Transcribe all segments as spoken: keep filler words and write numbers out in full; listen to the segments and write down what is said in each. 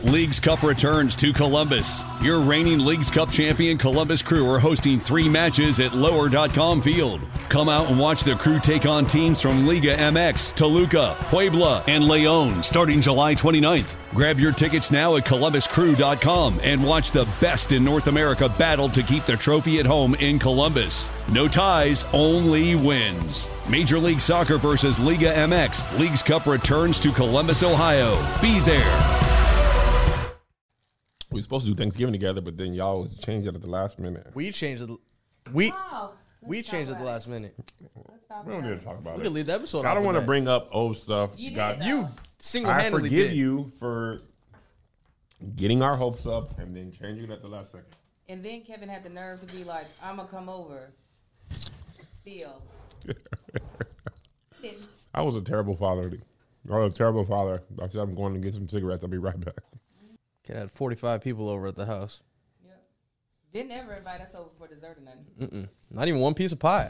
Leagues Cup returns to Columbus. Your reigning Leagues Cup champion Columbus Crew are hosting three matches at lower dot com Field. Come out and watch the Crew take on teams from Liga M X, Toluca, Puebla, and Leon starting July twenty-ninth. Grab your tickets now at columbus crew dot com and watch the best in North America battle to keep the trophy at home in Columbus. No ties, only wins. Major League Soccer versus Liga M X. Leagues Cup returns to Columbus, Ohio. Be there. We were supposed to do Thanksgiving together, but then y'all changed it at the last minute. We changed it. We Oh, we changed it at the last minute. let's talk We don't about need to it. talk about We it. could leave the episode. I off don't want to with that. bring up old stuff. You did, God, though. You I single-handedly forgive did. you for getting our hopes up and then changing it at the last second. And then Kevin had the nerve to be like, I'm going to come over. Still. Didn't. I was a terrible father. I was a terrible father. I said I'm going to get some cigarettes. I'll be right back. Kid had forty-five people over at the house. Yep. Didn't ever invite us over for dessert or nothing. Mm-mm. Not even one piece of pie.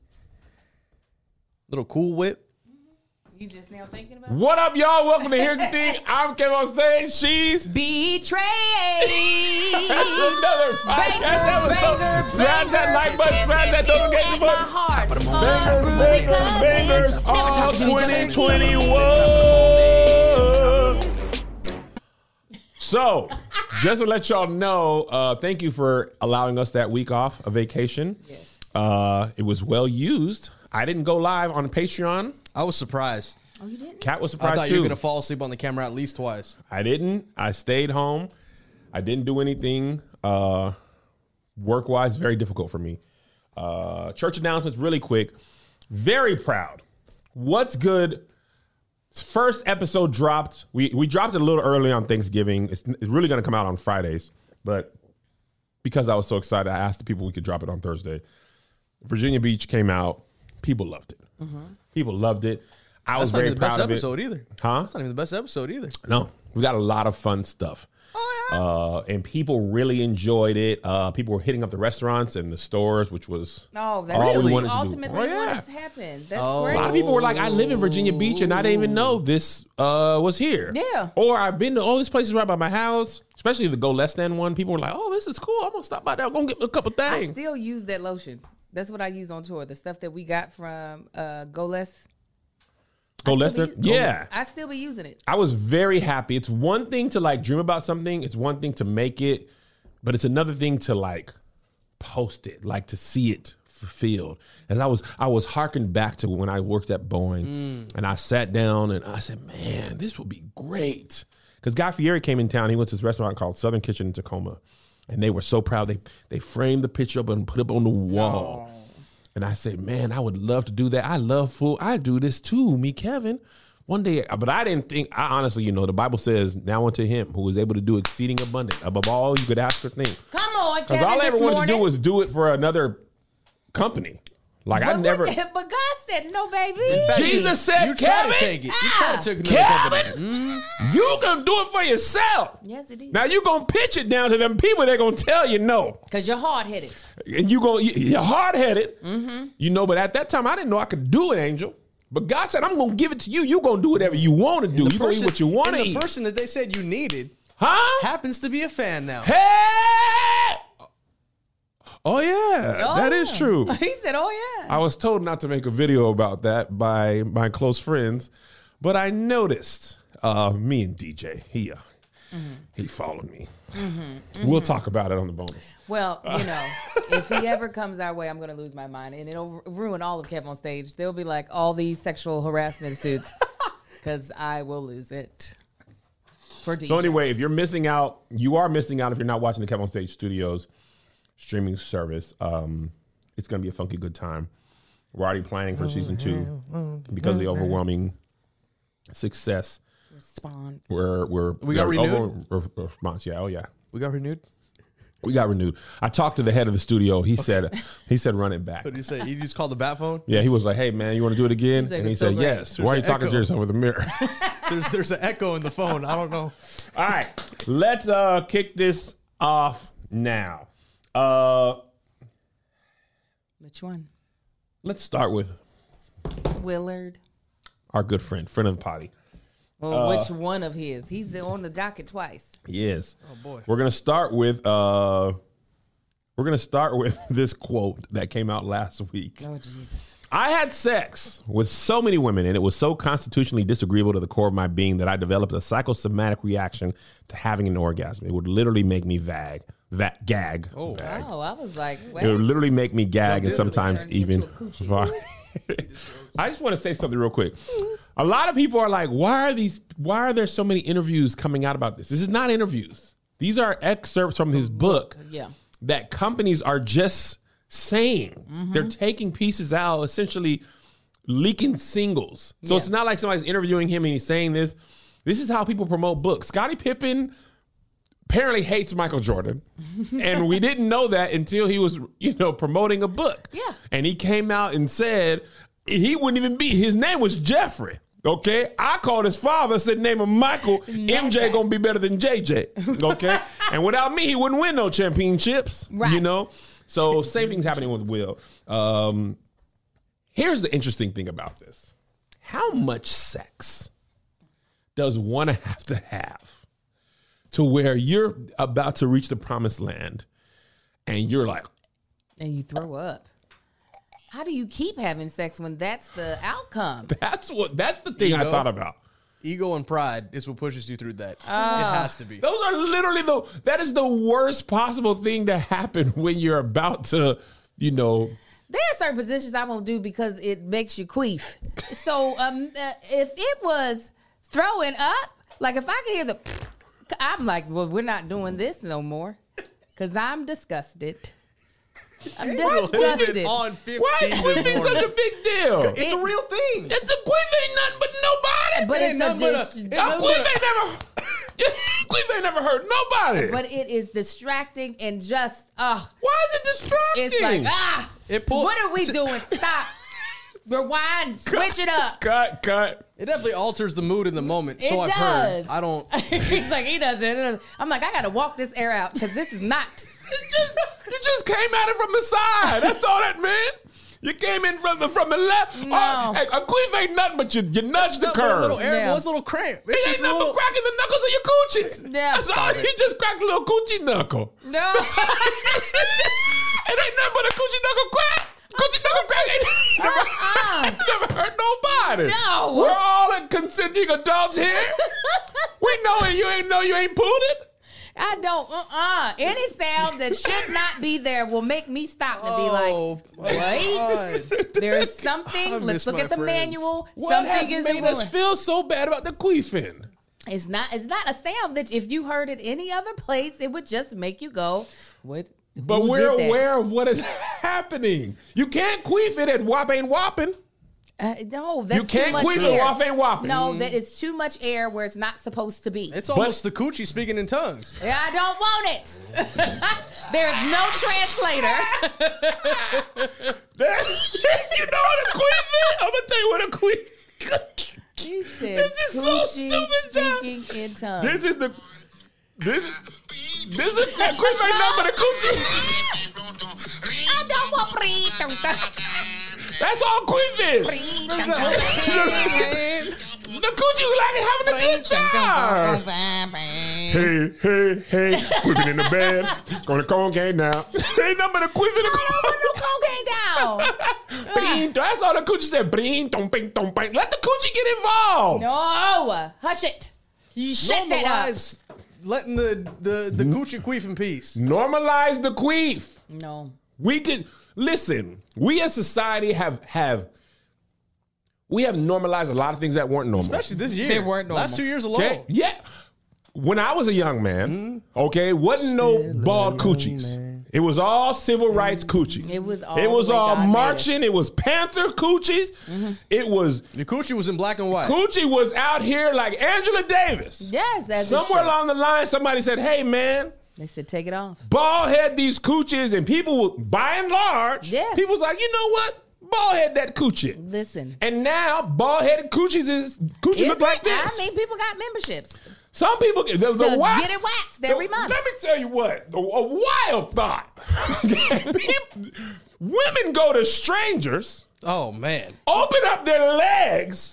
Little Cool Whip. You just now thinking about it? What up, y'all? Welcome to Here's the Thing. I'm Kevin on stage. She's Betrayed. another podcast Banger, episode. banger, Smash that like button. Smash that notification button. Top of the Bangers, bangers, bangers. All twenty twenty-one. So, just to let y'all know, uh, thank you for allowing us that week off, a vacation. Yes. Uh, it was well used. I didn't go live on Patreon. I was surprised. Oh, you didn't? Kat was I surprised thought too. you were gonna fall asleep on the camera at least twice. I didn't. I stayed home. I didn't do anything. Uh, work-wise, very difficult for me. Uh, church announcements really quick. Very proud. What's good? First episode dropped. We we dropped it a little early on Thanksgiving. It's, it's really going to come out on Fridays. But because I was so excited, I asked the people we could drop it on Thursday. Virginia Beach came out. People loved it. People loved it. I was That's not very even the best proud of it. episode either. Huh? That's not even the best episode either. No, we got a lot of fun stuff. Oh yeah. Uh, and people really enjoyed it. Uh, people were hitting up the restaurants and the stores, which was Oh, that's all we really wanted to do. ultimately Oh, yeah. what has happened. That's Oh. great. A lot of people were like, I live in Virginia Beach and I didn't even know this uh, was here. Yeah. Or I've been to all these places right by my house, especially the Go Less Than one. People were like, oh, this is cool. I'm going to stop by there. I'm going to get a couple I things. still use that lotion. That's what I use on tour. The stuff that we got from uh, Go Less. Go I Less still Than? be- Yeah. I still be using it. I was very happy. It's one thing to like dream about something. It's one thing to make it, but it's another thing to like post it, like to see it fulfilled. And I was, I was harkened back to when I worked at Boeing Mm. and I sat down and I said, man, this will be great. Because Guy Fieri came in town. He went to this restaurant called Southern Kitchen in Tacoma. And they were so proud. They they framed the picture up and put it up on the wall. And I said, man, I would love to do that. I love food. I do this too, me, Kevin. One day, but I didn't think, I honestly, you know, the Bible says, now unto him who was able to do exceeding abundant above all you could ask or think. Come on, Because Kevin, all I this ever wanted morning. to do was do it for another company. Like I But never, what the- but God said no, baby. In fact, Jesus you, said, you tried Kevin, to take it. You tried to take another Kevin, company. Mm. you gonna do it for yourself. Yes, it is. Now you gonna pitch it down to them people. They're gonna tell you no. Because you're hard-headed. And you go, you're hard headed, you know. But at that time, I didn't know I could do it, Angel. But God said, "I'm gonna give it to you. You gonna do whatever you want to do. The You gonna eat person- what you want to and eat, the person that they said you needed huh? happens to be a fan now. Hey! Oh yeah, Oh, that is yeah. true. He said, oh, yeah. I was told not to make a video about that by my close friends, but I noticed uh, me and D J. He uh, he followed me. We'll talk about it on the bonus. Well, you know, if he ever comes our way, I'm going to lose my mind. And it'll ruin all of Kevin on stage. They'll be like all these sexual harassment suits because I will lose it for D J. So anyway, if you're missing out, you are missing out if you're not watching the Kevin on Stage Studios streaming service. Um, it's going to be a funky good time. We're already planning for season two because of the overwhelming success. Response. We're we're We got we're renewed? over- re- response. Yeah, oh yeah, We got renewed. we got renewed. I talked to the head of the studio. He said he said run it back. What did you say? You just called the bat phone? Yeah, he was like, hey man, you want to do it again? He said And he it's so said great. yes. There's Why are you an talking to echo. yourself with a mirror? There's there's an echo in the phone. I don't know. All right, let's uh kick this off now. Uh, Which one? let's start with Willard. our good friend, friend of the potty, Well, Uh, which one of his? He's on the docket twice. Yes. Oh boy. We're gonna start with uh, we're gonna start with this quote that came out last week. Oh, Jesus. I had sex with so many women, and it was so constitutionally disagreeable to the core of my being that I developed a psychosomatic reaction to having an orgasm. It would literally make me vag, va- gag. Oh. Vag. Oh, I was like, It would what? literally make me gag, and into it, sometimes turned you even. into a coochie. vomit. I just want to say something real quick. A lot of people are like, "Why are these? Why are there so many interviews coming out about this?" This is not interviews. These are excerpts from his book. Yeah. That companies are just saying. Mm-hmm. They're taking pieces out, essentially leaking singles. So Yeah. it's not like somebody's interviewing him and he's saying this. This is how people promote books. Scottie Pippen apparently hates Michael Jordan. And we didn't know that until he was, you know, promoting a book. Yeah. And he came out and said he wouldn't even be, his name was Jeffrey. Okay, I called his father, said name of Michael. M J gonna be better than J J. Okay, and without me, he wouldn't win no championships. Right. You know. So same thing's happening with Will. Um, here's the interesting thing about this: how much sex does one have to have to where you're about to reach the promised land, and you're like, And you throw up. How do you keep having sex when that's the outcome? that's what that's the thing I Ego? thought about. Ego and pride is what pushes you through that. Ah. It has to be. Those are literally the that is the worst possible thing to happen when you're about to, you know. There are certain positions I won't do because it makes you queef. So um, uh, if it was throwing up, like if I could hear the, I'm like, well, we're not doing this no more because I'm disgusted. I'm disgusted. On fifteen Why is this queefing morning. such a big deal? It's a real thing. It's a queef ain't nothing but nobody. But It it's ain't a nothing but a- dis- it A nothing queef but a- ain't never queef ain't never hurt nobody. but it is distracting and just, oh, Why is it distracting? it's like, ah, It pull- what are we doing? Stop. Rewind, switch it up. Cut, cut. It definitely alters the mood in the moment. It so I've does. heard. I don't. He's like, he doesn't. I'm like, I got to walk this air out because this is not. You just you just came at it from the side. That's all that meant. You came in from the from the left. No. Oh, hey, a queef ain't nothing but you you nudge the Not but a curve. little air. Yeah. What's a little cramp? It's It ain't just a nothing little. but cracking the knuckles of your coochies. Yeah. That's all. You just cracked a little coochie knuckle. No. It ain't nothing but a coochie knuckle crack. Coochie knuckle crack ain't never, Uh-uh. never hurt nobody. No. We're all consenting adults here. We know it. You ain't know you ain't pulled it. I don't. Uh-uh. Any sound that should not be there will make me stop and be Oh, like, my wait. God. There is something. I Let's miss look my at the friends. manual. What something has is made us feel so bad about the queefing? It's not. It's not a sound that if you heard it any other place, it would just make you go, what? But who we're did that? aware of what is happening. You can't queef it at whop ain't whopping. Uh, no, that's You can't too much queef it air. whop ain't whopping. No, that is too much air where it's not supposed to be. It's almost the coochie speaking in tongues. Yeah, I don't want it. There's no translator. You know what a queef is? I'm gonna tell you what a queef. He said, This is so "Coochie stupid, John. speaking in tongues." This is the this is this is that queef ain't nothing but a coochie. I don't want breathe. That's all queef is. The coochie was like having a good time. Hey, hey, hey, queefing in the bed. Going to cone game now. Ain't nothing but a queef in the Cocaine down. Bing, that's all the coochie said. Bing, dong, bing, dong, bing. Let the coochie get involved. No, hush it. You shut that up. Normalize letting the, the, the coochie queef in peace. Normalize the queef. No. We could listen. We as society have have we have normalized a lot of things that weren't normal. Especially this year. They weren't normal. Last two years alone. Okay? Yeah. When I was a young man, okay, wasn't no bald coochies. It was all civil rights coochie. It was all It was the way all God made marching. It was Panther coochies. It was The coochie was in black and white. coochie was out here like Angela Davis. Yes, that's Somewhere along the line, somebody said, "Hey, man." They said take it off. Bald head these coochies, and people, by and large, Yeah. people's like, you know what? Bald head that coochie. Listen. And now, bald headed coochies is coochie Is look like it? this. I mean, people got memberships. Some people the, the To wax, get it waxed every the- month. Let me tell you what, a, a wild thought. People- women go to strangers, Oh, man. open up their legs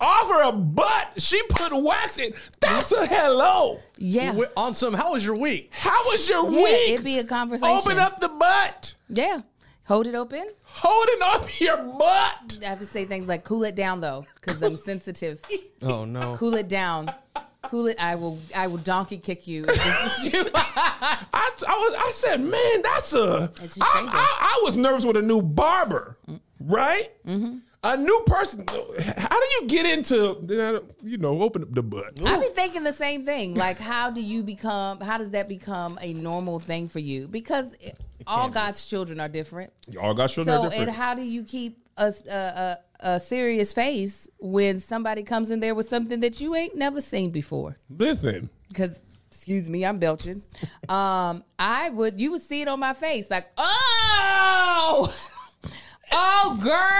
off her butt. She put wax in. That's a hello. Yeah. Wi- On some, how was your week? How was your Yeah, week? it'd be a conversation. Open up the butt. Yeah. Hold it open. Holding up your butt. I have to say things like cool it down though, because I'm sensitive. Oh no. Cool it down. Cool it. I will. I will donkey kick you. If this is true. I, I was. I said, man, that's a. It's I, just changing. I, I was nervous with a new barber, right? Mm-hmm. A new person. How do you get into? You know, open up the butt. I be thinking the same thing. Like, how do you become? How does that become a normal thing for you? Because it, all God's children are different. All God's children So, are different. and how do you keep a, a, a, a serious face when somebody comes in there with something that you ain't never seen before? Listen. Because, excuse me, I'm belching. Um, I would, you would see it on my face, like, oh, oh,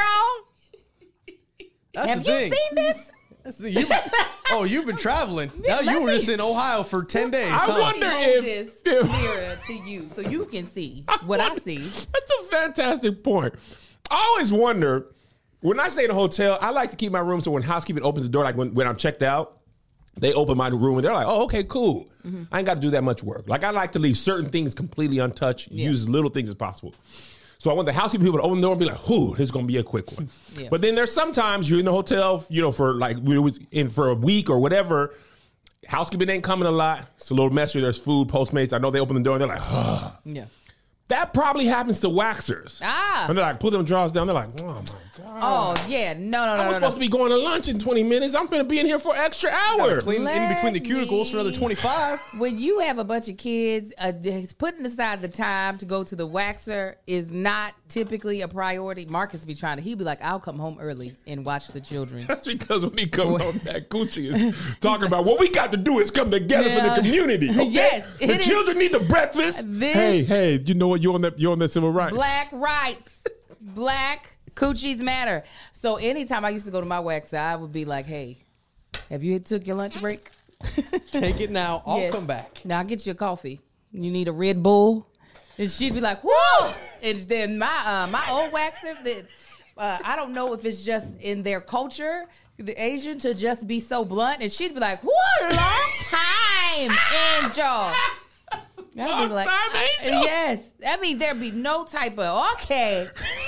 girl, That's have the you thing. seen this? That's the, you, oh, you've been traveling. Now let you were me- just in Ohio for ten days. I huh? wonder Hold if, this if mirror to you so you can see what I see. That's a fantastic point. I always wonder when I stay in a hotel. I like to keep my room so when housekeeping opens the door, like when, when I'm checked out, they open my room and they're like, "Oh, okay, cool. Mm-hmm. I ain't got to do that much work." Like I like to leave certain things completely untouched, Yeah. use as little things as possible. So I want the housekeeping people to open the door and be like, "Whew, this is gonna be a quick one." Yeah. But then there's sometimes you're in the hotel, you know, for like we was in for a week or whatever. Housekeeping ain't coming a lot. It's a little messier. There's food, Postmates. I know they open the door and they're like, "Ugh." Yeah. That probably happens to waxers. Ah. And they're like, put them drawers down. They're like, oh my God. Oh, yeah. No, no, I no, was no, no. supposed to be going to lunch in twenty minutes. I'm finna be in here for an extra hour. Clean in between the Let cuticles for another me- twenty-five. When you have a bunch of kids, uh, putting aside the time to go to the waxer is not typically a priority. Marcus be trying to, he'd be like, I'll come home early and watch the children. That's because when we come home, that Gucci is talking about what we got to do is come together Yeah. for the community. Okay? Yes, the it is. children need the breakfast. This- hey, hey, you know what? You're on that. You're on that civil rights. Black rights. Black coochies matter. So anytime I used to go to my waxer, I would be like, hey, have you took your lunch break? Take it now. I'll Yes. come back. Now I'll get you a coffee. You need a Red Bull? And she'd be like, whoa! And then my uh, my old waxer, that uh, I don't know if it's just in their culture, the Asian, to just be so blunt. And she'd be like, what a long time, Angel. I'd be Long time, Angel? Yes. I mean, there'd be no type of, okay.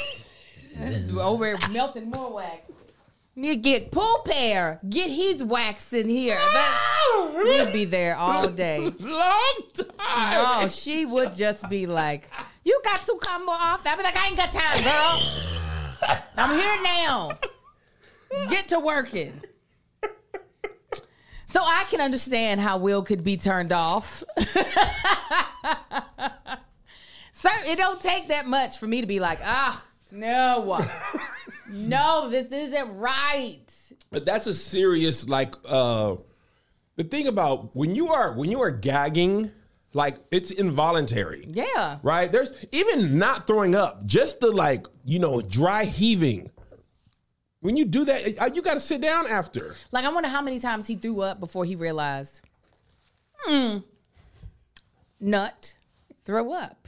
Over here melting more wax. You get Pool Pair. Get his wax in here. That, we'd be there all day. Long time. No, she would just be like, you got to come more often. I'd be like, I ain't got time, girl. I'm here now. Get to working. So I can understand how Will could be turned off. Sir, it don't take that much for me to be like, ah, no. No, this isn't right. But that's a serious, like, uh the thing about when you are when you are gagging, like it's involuntary. Yeah. Right? There's even not throwing up, just the like, you know, dry heaving. When you do that, uh, you got to sit down after. Like, I wonder how many times he threw up before he realized, hmm, nut, throw up.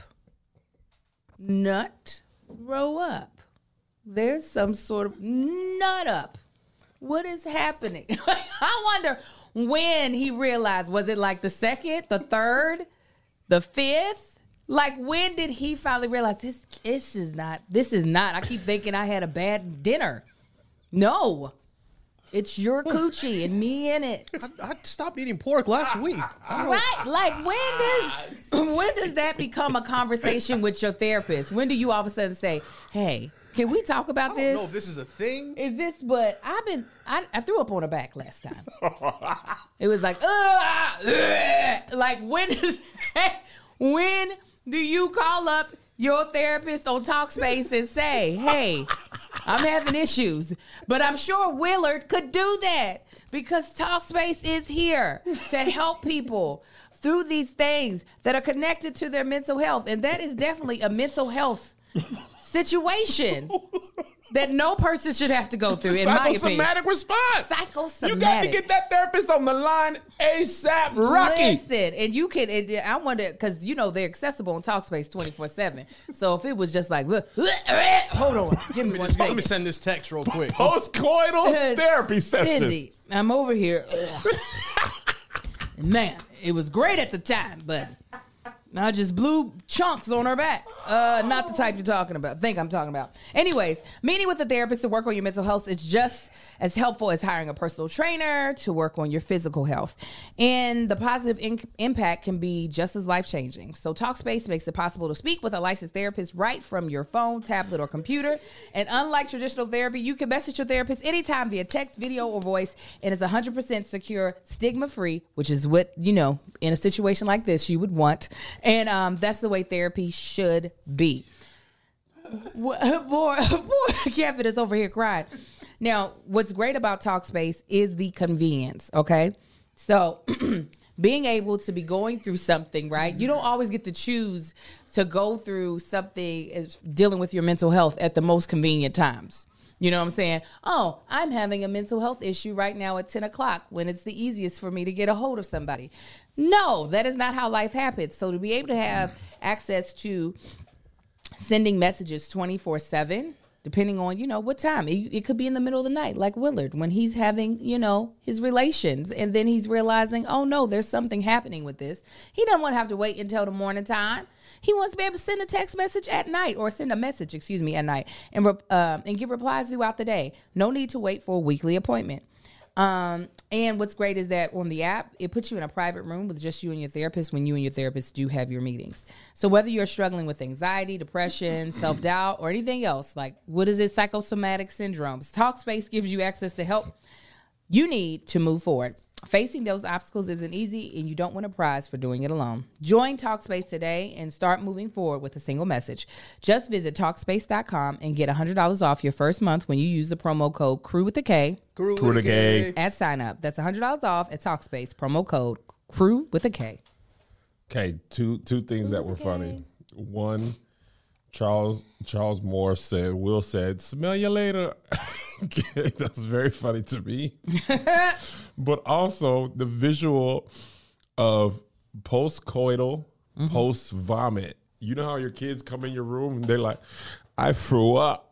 Nut, throw up. There's some sort of nut up. What is happening? I wonder when he realized, was it like the second, the third, the fifth? Like, when did he finally realize this, this is not, this is not, I keep thinking I had a bad dinner. No, it's your coochie and me in it. I, I stopped eating pork last week. I don't know. Right? Like, when does when does that become a conversation with your therapist? When do you all of a sudden say, "Hey, can we talk about I don't this? know if this is a thing. Is this?" But I've been I, I threw up on her back last time. It was like, ugh, ugh. Like, when is when do you call up your therapist on Talkspace and say, hey, I'm having issues? But I'm sure Willard could do that because Talkspace is here to help people through these things that are connected to their mental health. And that is definitely a mental health situation that no person should have to go through, in my opinion. Psychosomatic response. Psychosomatic. You got to get that therapist on the line ASAP, Rocky. Listen, and you can, and I wonder, because, you know, they're accessible on Talkspace twenty-four seven. So if it was just like, hold on, give me one Let me second. send this text real quick. Postcoital therapy session. Cindy, I'm over here. Man, it was great at the time, but I just blew chunks on her back. Uh, not the type you're talking about. Think I'm talking about. Anyways, meeting with a therapist to work on your mental health is just as helpful as hiring a personal trainer to work on your physical health. And the positive in- impact can be just as life-changing. So Talkspace makes it possible to speak with a licensed therapist right from your phone, tablet, or computer. And unlike traditional therapy, you can message your therapist anytime via text, video, or voice. And it's one hundred percent secure, stigma-free, which is what, you know, in a situation like this, you would want. And um, that's the way therapy should be. More, more, Kevin is over here crying. Now, what's great about Talkspace is the convenience, okay? So being able to be going through something, right? You don't always get to choose to go through something as dealing with your mental health at the most convenient times. You know what I'm saying? Oh, I'm having a mental health issue right now at ten o'clock when it's the easiest for me to get a hold of somebody. No, that is not how life happens. So to be able to have access to sending messages twenty-four seven, depending on, you know, what time. It, it could be in the middle of the night, like Willard, when he's having, you know, his relations. And then he's realizing, oh, no, there's something happening with this. He doesn't want to have to wait until the morning time. He wants to be able to send a text message at night or send a message, excuse me, at night and, re- uh, and give replies throughout the day. No need to wait for a weekly appointment. Um, and what's great is that on the app, it puts you in a private room with just you and your therapist when you and your therapist do have your meetings. So whether you're struggling with anxiety, depression, self-doubt, or anything else, like what is it, psychosomatic syndromes, Talkspace gives you access to help you need to move forward. Facing those obstacles isn't easy, and you don't win a prize for doing it alone. Join Talkspace today and start moving forward with a single message. Just visit Talkspace dot com and get one hundred dollars off your first month when you use the promo code CREW with a K. Crew Crew with a K. At sign up. That's one hundred dollars off at Talkspace. Promo code CREW with a K. Okay, two two things that were funny. One, Charles Charles Moore said, Will said, smell you later. That was very funny to me. But also the visual of post-coital, mm-hmm. post-vomit. You know how your kids come in your room and they're like, I threw up.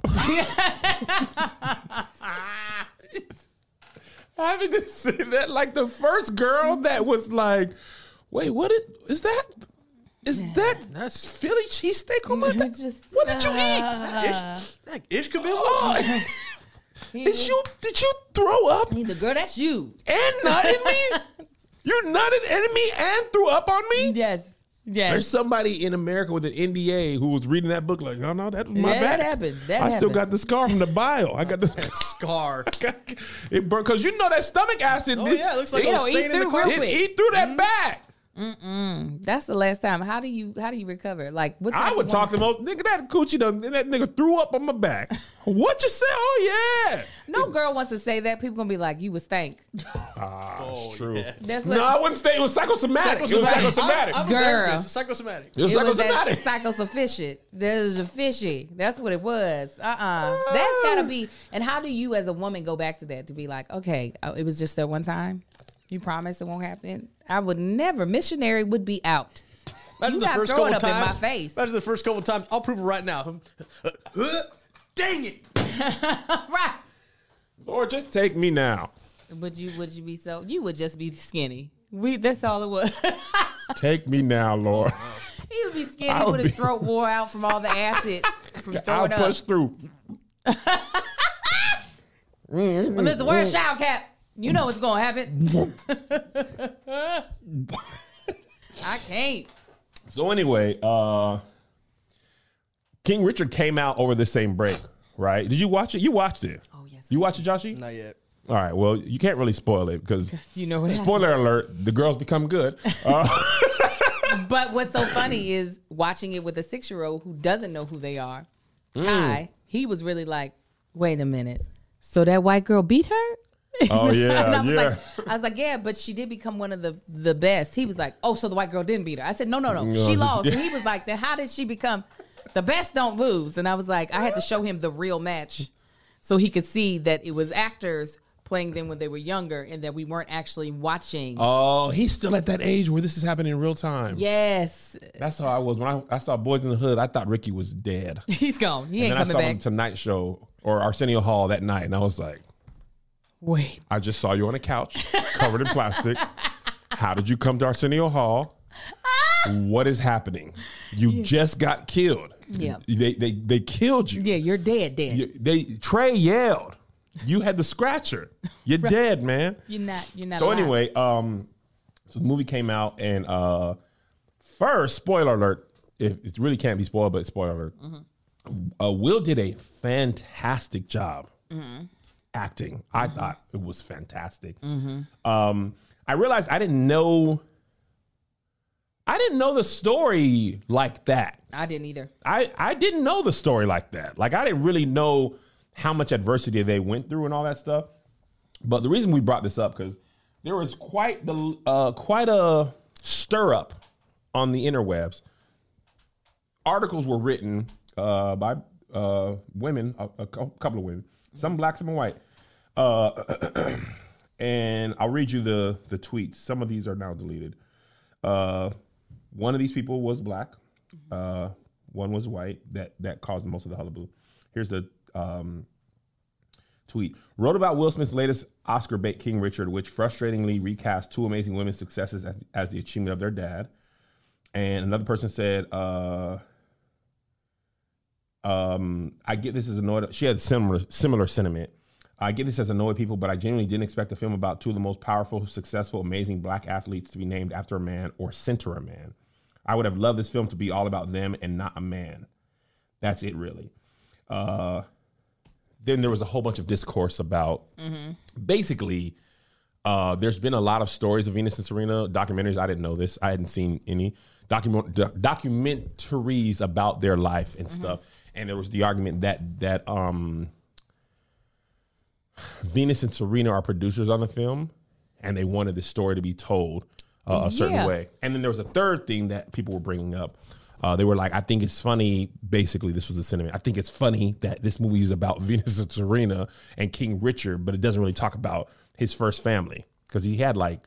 Having to say that, like the first girl that was like, wait, what is, is that? Is that that's Philly cheesesteak on my back? Just, What did you uh, Ish, Ish Kabila? eat? Oh, did you did you throw up the girl, that's you. and nutted me? You nutted in me and threw up on me? Yes. Yes. There's somebody in America with an N D A who was reading that book like, no, no, that was my Yeah, bad. that happened. That I still happened. got the scar from the bio. I got the Scar. it burned because you know that stomach acid. Oh, yeah, it looks like It'll it'll eat stain in the through real carpet. It quick. eat through that bag. That's the last time. How do you how do you recover? Like what? I type would of talk to woman- most nigga that coochie done. That nigga threw up on my back. What you say? Oh yeah. No girl wants to say that. People gonna be like, you would stink. Ah, Oh, it's true. yeah. That's what. No, I wouldn't say it was psychosomatic. It was psychosomatic. I'm, I'm a Girl. therapist. Psychosomatic. it was It was psychosomatic. that psychosophistic. There's a fishy. That's what it was. Uh-uh. That's gotta be. And how do you as a woman go back to that to be like, okay, oh, it was just that one time? You promise it won't happen? I would never. Missionary would be out. Imagine You the not first throwing couple up in my times. face. Imagine the first couple times. I'll prove it right now. Dang it. Right. Lord, just take me now. Would you would you be so you would just be skinny. We that's all it was. Take me now, Lord. He would be skinny I would with his be- throat wore out from all the acid from I'll throwing up. push through. Well, listen, wear a shower cap. You know what's gonna happen. I can't. So anyway, uh King Richard came out over the same break, right? Did you watch it? You watched it. Oh yes. You watch it, Joshy? Not yet. All right. Well, you can't really spoil it because You know what happened. spoiler alert: the girls become good. Uh, But what's so funny is watching it with a six-year-old who doesn't know who they are. Kai, he was really like, wait a minute. So that white girl beat her? oh yeah, And I was yeah. like, I was like, yeah, but she did become one of the the best. He was like, oh, so the white girl didn't beat her. I said, no, no, no, she No, lost. yeah. And he was like, then how did she become? the best don't lose. And I was like, I had to show him the real match so he could see that it was actors playing them when they were younger and that we weren't actually watching. Oh, he's still at that age where this is happening in real time. Yes. That's how I was. When I, I saw Boys in the Hood, I thought Ricky was dead. He's gone. He and ain't then coming I saw back. him Tonight Show or Arsenio Hall that night, and I was like, Wait. I just saw you on a couch covered in plastic. How did you come to Arsenio Hall? What is happening? You yeah. just got killed. Yeah. They, they, they killed you. Yeah, you're dead, dead. You, they Trey yelled. You had the scratcher. You're right. dead, man. You're not. You're not. So alive. anyway, um, so the movie came out, and uh, first, spoiler alert. If it really can't be spoiled, but spoiler alert. Mm-hmm. Uh, Will did a fantastic job mm-hmm. acting. I mm-hmm. thought it was fantastic. Mm-hmm. Um, I realized I didn't know. I didn't know the story like that. I didn't either. I I didn't know the story like that. Like I didn't really know how much adversity they went through and all that stuff. But the reason we brought this up, because there was quite the uh, quite a stir up on the interwebs. Articles were written uh, by uh, women, a, a couple of women, some black, some white. Uh, and I'll read you the, the tweets. Some of these are now deleted. Uh, one of these people was black. Uh, one was white. That, that caused most of the hullabaloo. Here's the Um, tweet. Wrote about Will Smith's latest Oscar bait, King Richard, which frustratingly recast two amazing women's successes as, as the achievement of their dad. And another person said, uh, um, I get this as annoyed. She had similar similar sentiment. I get this as annoyed people, but I genuinely didn't expect a film about two of the most powerful, successful, amazing black athletes to be named after a man or center a man. I would have loved this film to be all about them and not a man. That's it, really. Uh, Then there was a whole bunch of discourse about mm-hmm. basically uh, there's been a lot of stories of Venus and Serena, documentaries. I didn't know this. I hadn't seen any document doc- documentaries about their life and mm-hmm. stuff. And there was the argument that that um, Venus and Serena are producers on the film and they wanted the story to be told uh, a certain yeah. way. And then there was a third thing that people were bringing up. Uh, they were like, I think it's funny. Basically, this was the sentiment. I think it's funny that this movie is about Venus and Serena and King Richard, but it doesn't really talk about his first family because he had like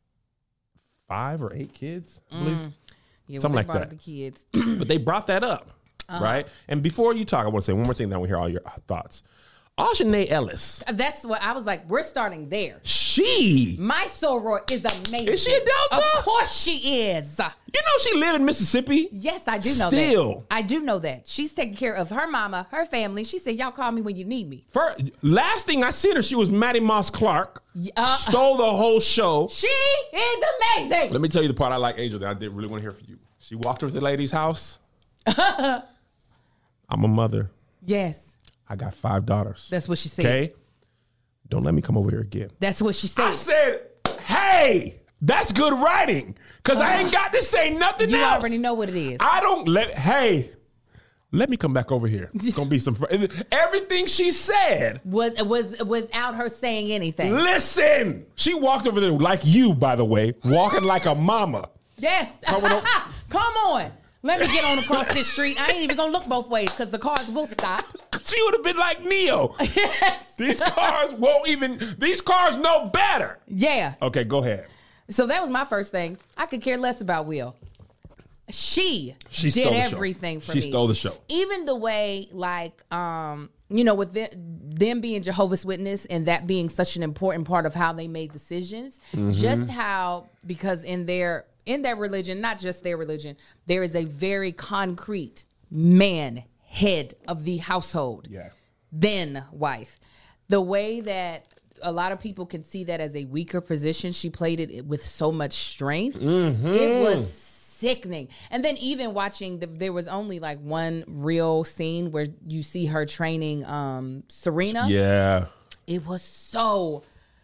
five or eight kids, I believe. Mm. Yeah, something like brought that. Up the kids, but they brought that up, uh-huh. right? And before you talk, I want to say one more thing. Then I want to hear all your thoughts. Aunjanue Ellis. That's what I was like. We're starting there. She. My soror is amazing. Is she a Delta? Of course she is. You know she lived in Mississippi? Yes, I do know Still. that. Still. I do know that. She's taking care of her mama, her family. She said, y'all call me when you need me. First, last thing I seen her, she was Maddie Moss Clark. Uh, stole the whole show. She is amazing. Let me tell you the part I like, Angel, that I didn't really want to hear from you. She walked her to the lady's house. I'm a mother. Yes. I got five daughters. That's what she said. Okay? Don't let me come over here again. That's what she said. I said, hey, that's good writing. Because uh, I ain't got to say nothing you else. You already know what it is. I don't let, hey, let me come back over here. It's going to be some, fr- everything she said. Was, was without her saying anything. Listen. She walked over there like you, by the way, walking like a mama. Yes. Come on. Let me get on across this street. I ain't even going to look both ways because the cars will stop. She would have been like Neo. Yes. These cars won't even, these cars know better. Yeah. Okay, go ahead. So that was my first thing. I could care less about Will. She, she did everything for she me. She stole the show. Even the way, like, um, you know, with the, them being Jehovah's Witness and that being such an important part of how they made decisions, mm-hmm. just how, because in their, in their religion, not just their religion, there is a very concrete man head of the household, yeah. then wife. The way that a lot of people can see that as a weaker position, she played it with so much strength. Mm-hmm. It was sickening. And then even watching, the, there was only like one real scene where you see her training um, Serena. Yeah. It was so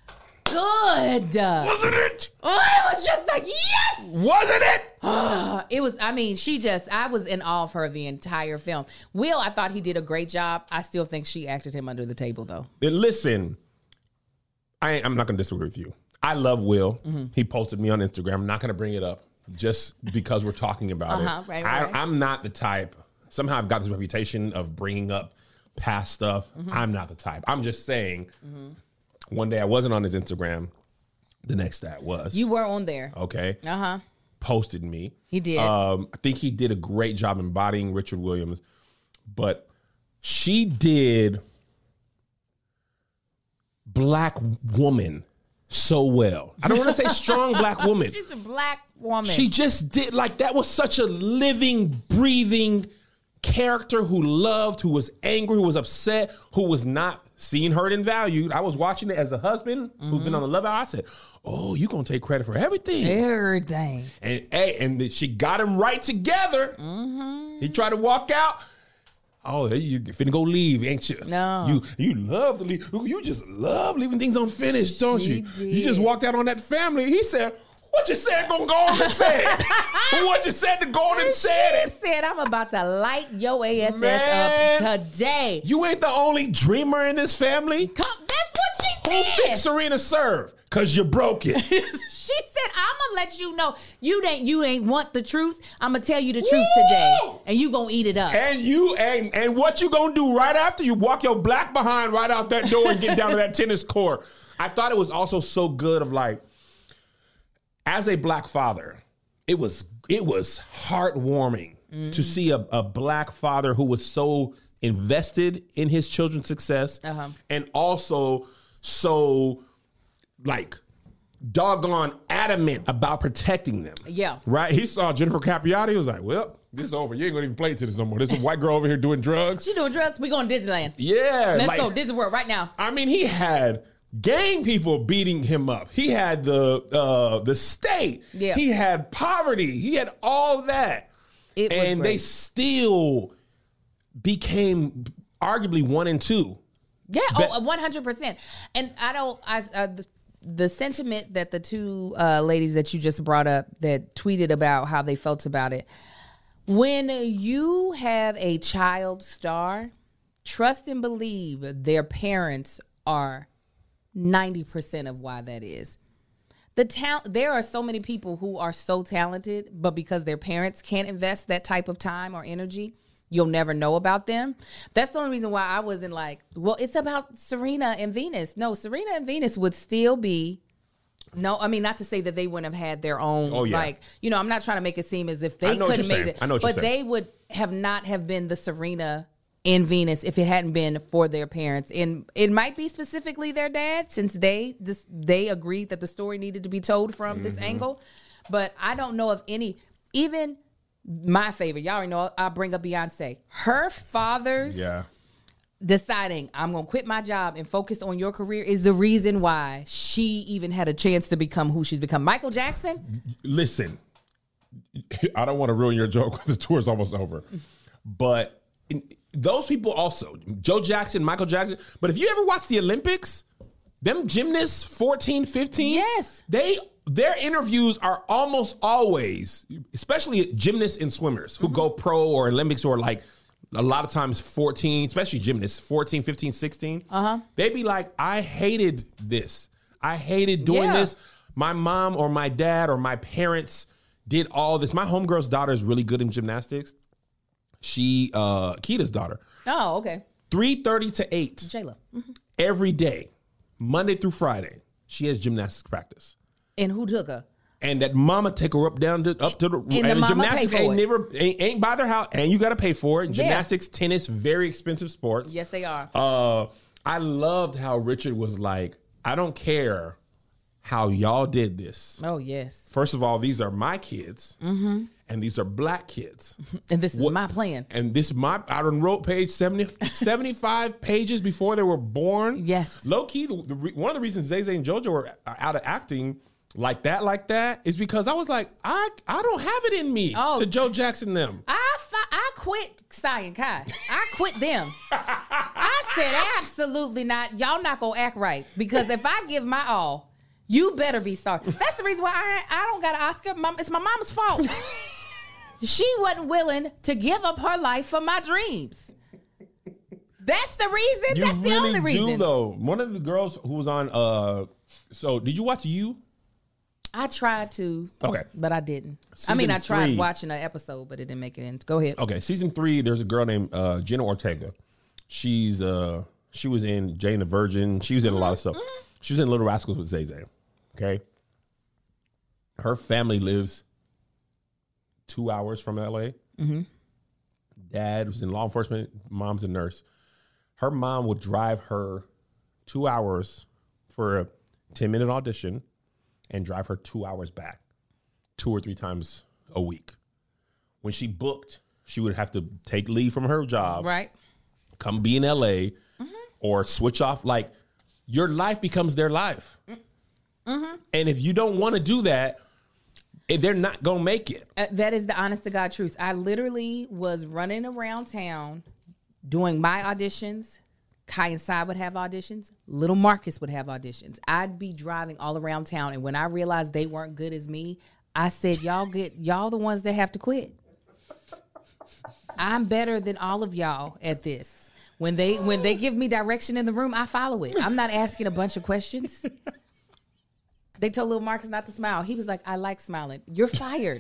good. Wasn't it? Oh, it was just like, yes! Wasn't it? It was, I mean, she just, I was in awe of her the entire film. Will, I thought he did a great job. I still think she acted him under the table, though. And listen, I, I'm not going to disagree with you. I love Will. Mm-hmm. He posted me on Instagram. I'm not going to bring it up just because we're talking about uh-huh, it. right, right. I, I'm not the type, somehow I've got this reputation of bringing up past stuff. Mm-hmm. I'm not the type. I'm just saying. Mm-hmm. One day I wasn't on his Instagram. The next day I was. You were on there. Okay. Uh huh. Posted me. He did. Um, I think he did a great job embodying Richard Williams, but she did black woman so well. I don't want to say strong black woman. She's a black woman. She just did, like, that was such a living, breathing character who loved, who was angry, who was upset, who was not seen, heard, and valued. I was watching it as a husband mm-hmm. who's been on the Love Hour. I said, oh, you going to take credit for everything. Everything. And hey, and she got him right together. Mm-hmm. He tried to walk out. Oh, you finna go leave, ain't you? No. You you love to leave. You just love leaving things unfinished, don't She you? did. You just walked out on that family. He said, what you said gonna go on and say it. What you said to go on and say it. She said, I'm about to light your ass Man, up today. You ain't the only dreamer in this family. Come, that's what she Who said. thinks Serena serve? Cause you broke it. She said, I'm gonna let you know you ain't you ain't want the truth. I'm gonna tell you the truth today, and you gonna eat it up. And you and and what you gonna do right after you walk your black behind right out that door and get down to that tennis court? I thought it was also so good of like, as a black father, it was it was heartwarming mm-hmm. to see a, a black father who was so invested in his children's success uh-huh. and also so like doggone adamant about protecting them. Yeah. Right? He saw Jennifer Capriati. He was like, well, this is over. You ain't going to even play to this no more. There's a white girl over here doing drugs. She doing drugs. We going to Disneyland. Yeah. Let's like, go Disney World right now. I mean, he had gang people beating him up. He had the uh, the state. Yeah. He had poverty. He had all that. It was and great. they still became arguably one and two. Yeah, Be- oh, one hundred percent. And I don't, I, uh, the, the sentiment that the two uh, ladies that you just brought up that tweeted about how they felt about it, when you have a child star, trust and believe their parents are ninety percent of why that is. The talent, there are so many people who are so talented, but because their parents can't invest that type of time or energy, you'll never know about them. That's the only reason why I wasn't like, well, it's about Serena and Venus. No, Serena and Venus would still be, no, I mean, not to say that they wouldn't have had their own, oh, yeah. like, you know, I'm not trying to make it seem as if they I know what couldn't you're make saying. it. I know what but you're they saying. would have not have been the Serena and Venus if it hadn't been for their parents. And it might be specifically their dad, since they this, they agreed that the story needed to be told from mm-hmm. this angle. But I don't know of any, even my favorite, y'all already know I bring up Beyonce. Her father's Yeah. deciding, I'm going to quit my job and focus on your career is the reason why she even had a chance to become who she's become. Michael Jackson? Listen, I don't want to ruin your joke. The tour's almost over. But in, those people also, Joe Jackson, Michael Jackson. But if you ever watch the Olympics, them gymnasts, fourteen, fifteen, yes, they their interviews are almost always, especially gymnasts and swimmers who mm-hmm. go pro or Olympics or like a lot of times fourteen, especially gymnasts, fourteen, fifteen, sixteen. Uh-huh. They be like, I hated this. I hated doing yeah. this. My mom or my dad or my parents did all this. My homegirl's daughter is really good in gymnastics. She, uh, Keita's daughter. Oh, okay. three thirty to eight. Jayla. Mm-hmm. Every day, Monday through Friday, she has gymnastics practice. And who took her? And that mama take her up down to up to the and, and the, the mama gymnastics pay for ain't it. never ain't, ain't by their house, and you got to pay for it. Yeah. Gymnastics, tennis, very expensive sports. Yes, they are. Uh, I loved how Richard was like, I don't care how y'all did this. Oh yes. First of all, these are my kids, mm-hmm. and these are black kids, and this is what, my plan. And this my I done wrote page seventy, seventy-five pages before they were born. Yes. Low key, the, the, one of the reasons Zay Zay and JoJo were out of acting like that, like that, is because I was like, I I don't have it in me Oh. to Joe Jackson them. I fi- I quit Cy and Kai. I quit them. I said absolutely not. Y'all not gonna act right, because if I give my all, you better be sorry. That's the reason why I I don't got an Oscar. Mom, it's my mom's fault. She wasn't willing to give up her life for my dreams. That's the reason. You That's the really only reason. do though. One of the girls who was on. Uh, so did you watch You? I tried to. Okay. But I didn't. Season I mean, I tried three. watching an episode, but it didn't make it in. Go ahead. Okay, season three. There's a girl named uh, Jenna Ortega. She's uh, she was in Jane the Virgin. She was in a lot of stuff. She was in Little Rascals with Zay Zay. Okay. Her family lives two hours from L A. Mm-hmm. Dad was in law enforcement. Mom's a nurse. Her mom would drive her two hours for a ten minute audition and drive her two hours back two or three times a week. When she booked, she would have to take leave from her job, Right. come be in L A, mm-hmm. or switch off. Like, your life becomes their life. Mm-hmm. And if you don't want to do that, eh, they're not going to make it. Uh, that is the honest to God truth. I literally was running around town doing my auditions. Kai and Sai would have auditions. Little Marcus would have auditions. I'd be driving all around town, and when I realized they weren't good as me, I said, y'all get y'all the ones that have to quit. I'm better than all of y'all at this. When they when they give me direction in the room, I follow it. I'm not asking a bunch of questions. They told Little Marcus not to smile. He was like, I like smiling. You're fired.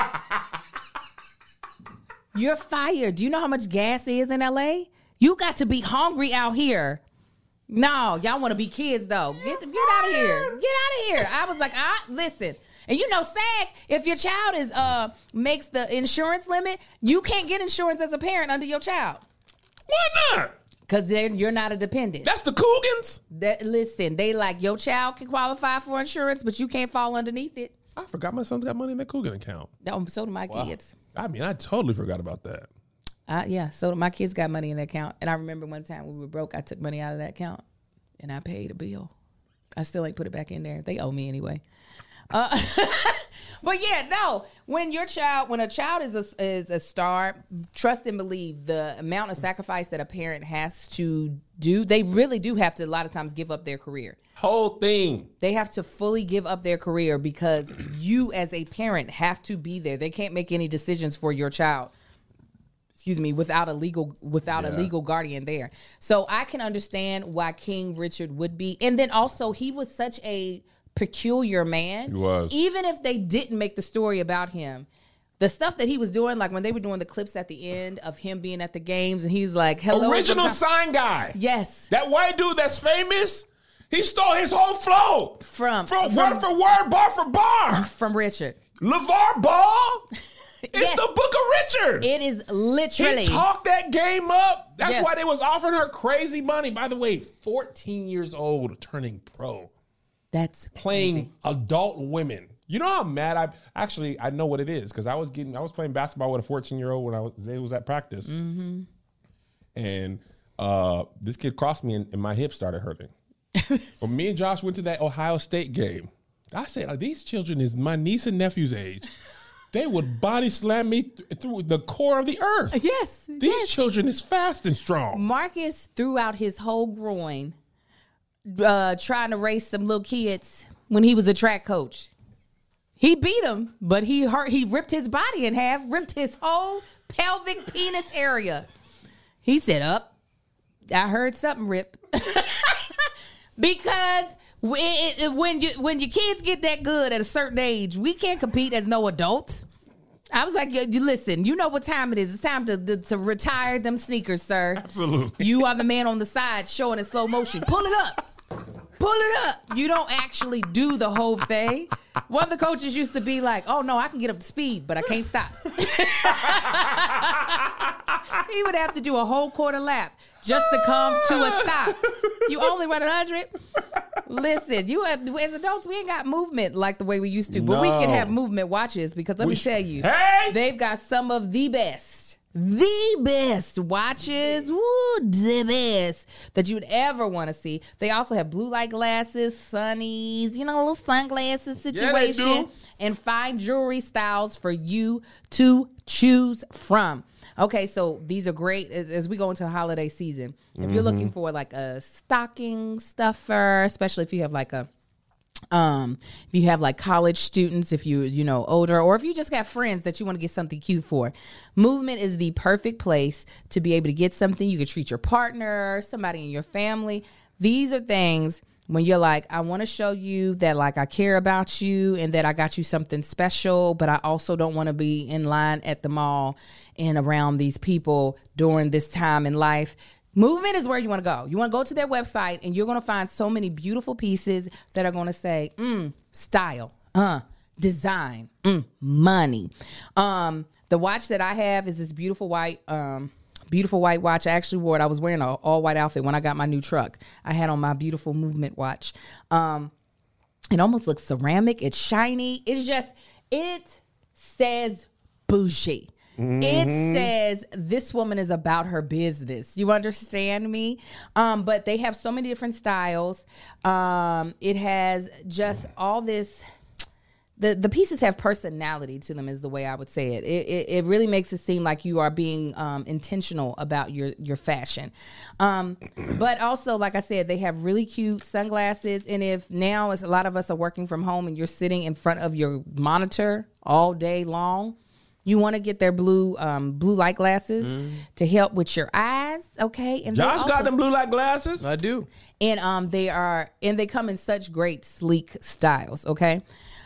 You're fired. Do you know how much gas is in L A? You got to be hungry out here. No, y'all want to be kids though. Get get out of here. Get out of here. I was like, ah, listen. And you know, SAG, if your child is uh makes the insurance limit, you can't get insurance as a parent under your child. Why not? Because then you're not a dependent. That's the Cougans. That listen, they like your child can qualify for insurance, but you can't fall underneath it. I forgot my son's got money in that Coogan account. No, so do my kids. I mean, I totally forgot about that. Uh, yeah, so my kids got money in that account. And I remember one time when we were broke, I took money out of that account and I paid a bill. I still ain't put it back in there. They owe me anyway. Uh, but yeah, no, when your child, when a child is a, is a star, trust and believe the amount of sacrifice that a parent has to do, they really do have to a lot of times give up their career. Whole thing. They have to fully give up their career because you as a parent have to be there. They can't make any decisions for your child. Excuse me, without a legal without Yeah. a legal guardian there. So I can understand why King Richard would be. And then also he was such a peculiar man. He was. Even if they didn't make the story about him, the stuff that he was doing, like when they were doing the clips at the end of him being at the games and he's like, hello. Original sometimes- sign guy. Yes. That white dude that's famous, he stole his whole flow. From, From, from, word for word, bar for bar. from Richard. LeVar Ball. It's Yes. the Book of Richard. It is literally. He talked that game up. That's Yeah. why they was offering her crazy money. By the way, fourteen years old, turning pro, That's playing crazy. adult women. You know how mad I actually I know what it is because I was getting I was playing basketball with a fourteen year old when I was Zay was at practice, mm-hmm. and uh, this kid crossed me and, and my hip started hurting. When me and Josh went to that Ohio State game, I said, like, these children is my niece and nephew's age. They would body slam me th- through the core of the earth. Yes. These yes. children is fast and strong. Marcus threw out his whole groin uh, trying to race some little kids when he was a track coach. He beat him, but he hurt. He ripped his body in half, ripped his whole pelvic penis area. He said, up. I heard something rip. Because when, when you when your kids get that good at a certain age, we can't compete as no adults. I was like, you listen, you know what time it is. It's time to, to, to retire them sneakers, sir. Absolutely. You are the man on the side showing in slow motion. Pull it up. Pull it up. You don't actually do the whole thing. One of the coaches used to be like, oh, no, I can get up to speed, but I can't stop. He would have to do a whole quarter lap just to come to a stop. You only run one hundred? Listen, you have, as adults, we ain't got movement like the way we used to, but we No. can have movement watches because let We me sh- tell you, Hey! they've got some of the best, the best watches, woo, the best that you would ever want to see. They also have blue light glasses, sunnies, you know, little sunglasses situation, do. and fine jewelry styles for you to choose from. Okay, so these are great as, as we go into holiday season. If you're looking for like a stocking stuffer, especially if you have like a Um, if you have like college students, if you, you know, older, or if you just got friends that you want to get something cute for, Movement is the perfect place to be able to get something. You can treat your partner, somebody in your family. These are things when you're like, I want to show you that like I care about you and that I got you something special, but I also don't want to be in line at the mall and around these people during this time in life. Movement is where you want to go. You want to go to their website and you're going to find so many beautiful pieces that are going to say, mm, style, uh, design, mm, money. Um, the watch that I have is this beautiful white, um, Beautiful white watch. I actually wore it. I was wearing an all white outfit when I got my new truck. I had on my beautiful Movement watch. Um, it almost looks ceramic. It's shiny. It's just, it says bougie. Mm-hmm. It says this woman is about her business. You understand me? Um, but they have so many different styles. Um, it has just all this. The, the pieces have personality to them is the way I would say it. It, it, it really makes it seem like you are being um, intentional about your, your fashion. Um, but also, like I said, they have really cute sunglasses. And if now as a lot of us are working from home and you're sitting in front of your monitor all day long, you want to get their blue um, blue light glasses mm. to help with your eyes, okay? And Josh also, got them blue light glasses? I do. And um, they are and they come in such great sleek styles, okay?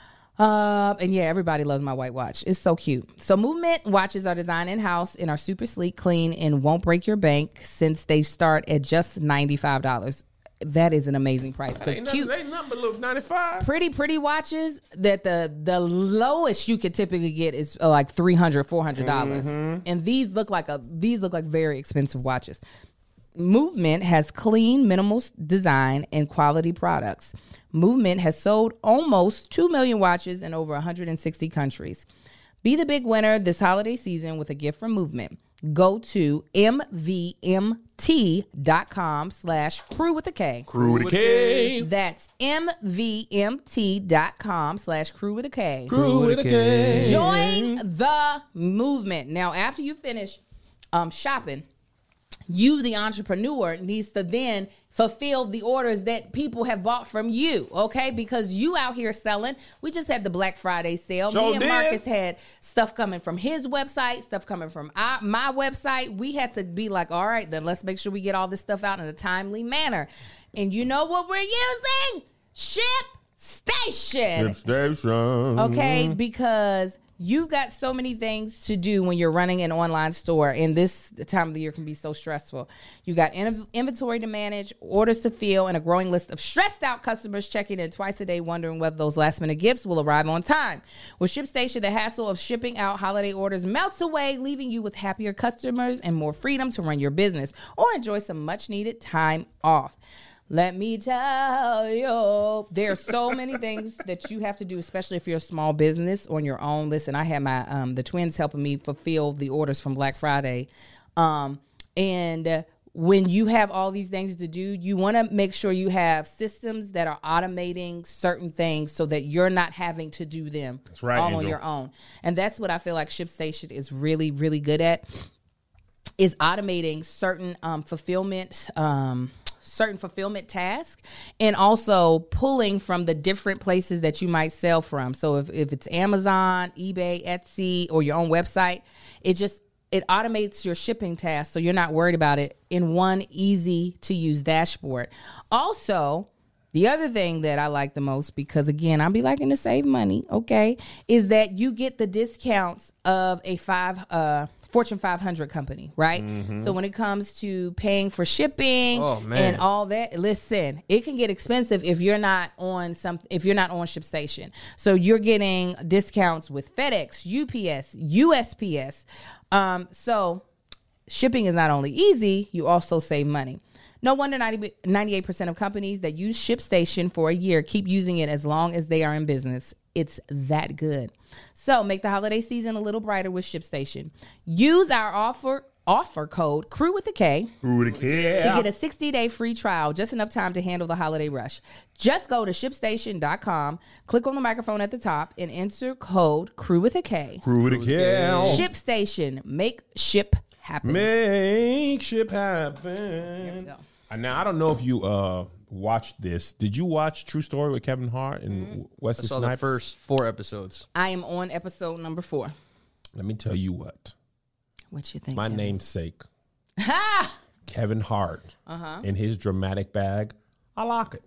Uh, and yeah, everybody loves my white watch. It's so cute. So Movement watches are designed in-house and are super sleek, clean, and won't break your bank since they start at just ninety-five dollars. That is an amazing price. Ain't cute, nothing, ain't nothing but little ninety-five. Pretty, pretty watches that the the lowest you could typically get is uh, like three hundred dollars, four hundred dollars. Mm-hmm. And these look like a these look like very expensive watches. Movement has clean, minimal design and quality products. Movement has sold almost two million watches in over one hundred sixty countries. Be the big winner this holiday season with a gift from Movement. Go to M V M T dot com slash crew with a K. Crew with a K. That's M V M T dot com slash crew with a K. Crew with a K. Join the movement. Now, after you finish um, shopping, you, the entrepreneur, needs to then fulfill the orders that people have bought from you, okay? Because you out here selling. We just had the Black Friday sale. Sure Me and did. Marcus had stuff coming from his website, stuff coming from our, my website. We had to be like, all right, then let's make sure we get all this stuff out in a timely manner. And you know what we're using? ShipStation. ShipStation. Okay, because you've got so many things to do when you're running an online store, and this time of the year can be so stressful. You got in- inventory to manage, orders to fill, and a growing list of stressed out customers checking in twice a day wondering whether those last minute gifts will arrive on time. With ShipStation, the hassle of shipping out holiday orders melts away, leaving you with happier customers and more freedom to run your business or enjoy some much needed time off. Let me tell you, there are so many things that you have to do, especially if you're a small business on your own. Listen, I had my um, the twins helping me fulfill the orders from Black Friday. Um, and uh, when you have all these things to do, you want to make sure you have systems that are automating certain things so that you're not having to do them That's right, all Angel. on your own. And that's what I feel like ShipStation is really, really good at, is automating certain um, fulfillment um certain fulfillment tasks, and also pulling from the different places that you might sell from. So if, if it's Amazon, eBay, Etsy, or your own website, it just, it automates your shipping tasks so you're not worried about it in one easy to use dashboard. Also, the other thing that I like the most, because again, I'll be liking to save money, okay, is that you get the discounts of a five, uh, Fortune five hundred company, right? Mm-hmm. So when it comes to paying for shipping oh, man. and all that, listen, it can get expensive if you're not on some, if you're not on ShipStation. So you're getting discounts with FedEx, U P S, U S P S. Um, so shipping is not only easy, you also save money. No wonder ninety, ninety-eight percent of companies that use ShipStation for a year keep using it as long as they are in business. It's that good. So make the holiday season a little brighter with ShipStation. Use our offer offer code crew with a K Crew with a K. to get a sixty day free trial, just enough time to handle the holiday rush. Just go to ship station dot com, click on the microphone at the top, and enter code crew with a K. Crew with a K. ShipStation. Make ship happen. Make ship happen. Here we go. And now I don't know if you uh watched this. Did you watch True Story with Kevin Hart and Mm-hmm. I Wesley saw Snipes? the first four episodes. I am on episode number four. Let me tell you what. What you think? My Kevin? namesake, Ha! Kevin Hart, Uh-huh. in his dramatic bag. I like it. Yeah,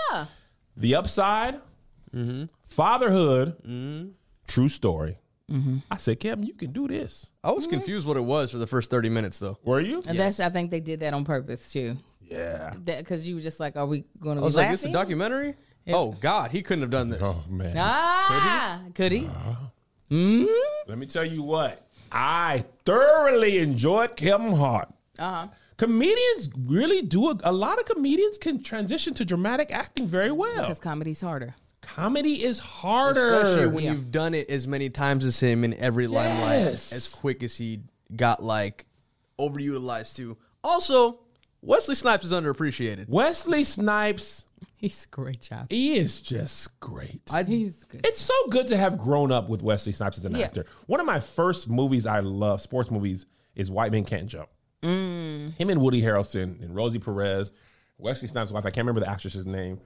Yeah. The Upside, mm-hmm. Fatherhood, mm-hmm. True Story. Mm-hmm. I said, Kevin, you can do this. I was confused what it was for the first thirty minutes, though. Were you? And yes. that's I think they did that on purpose too. Yeah. Because you were just like, are we going to? I was be like, this is a documentary. Yeah. Oh God, he couldn't have done this. Oh man. Ah, could he? Could he? Uh, mm-hmm. Let me tell you what. I thoroughly enjoyed Kevin Hart. Uh huh. Comedians really do a, a lot of comedians can transition to dramatic acting very well. Because comedy's harder. Comedy is harder. Especially when yeah. you've done it as many times as him in every yes. limelight as quick as he got like overutilized too. Also, Wesley Snipes is underappreciated. Wesley Snipes. He's a great job. He is just great. I, He's good. It's so good to have grown up with Wesley Snipes as an yeah. actor. One of my first movies I love, sports movies, is White Men Can't Jump. Mm. Him and Woody Harrelson and Rosie Perez, Wesley Snipes' wife. I can't remember the actress's name.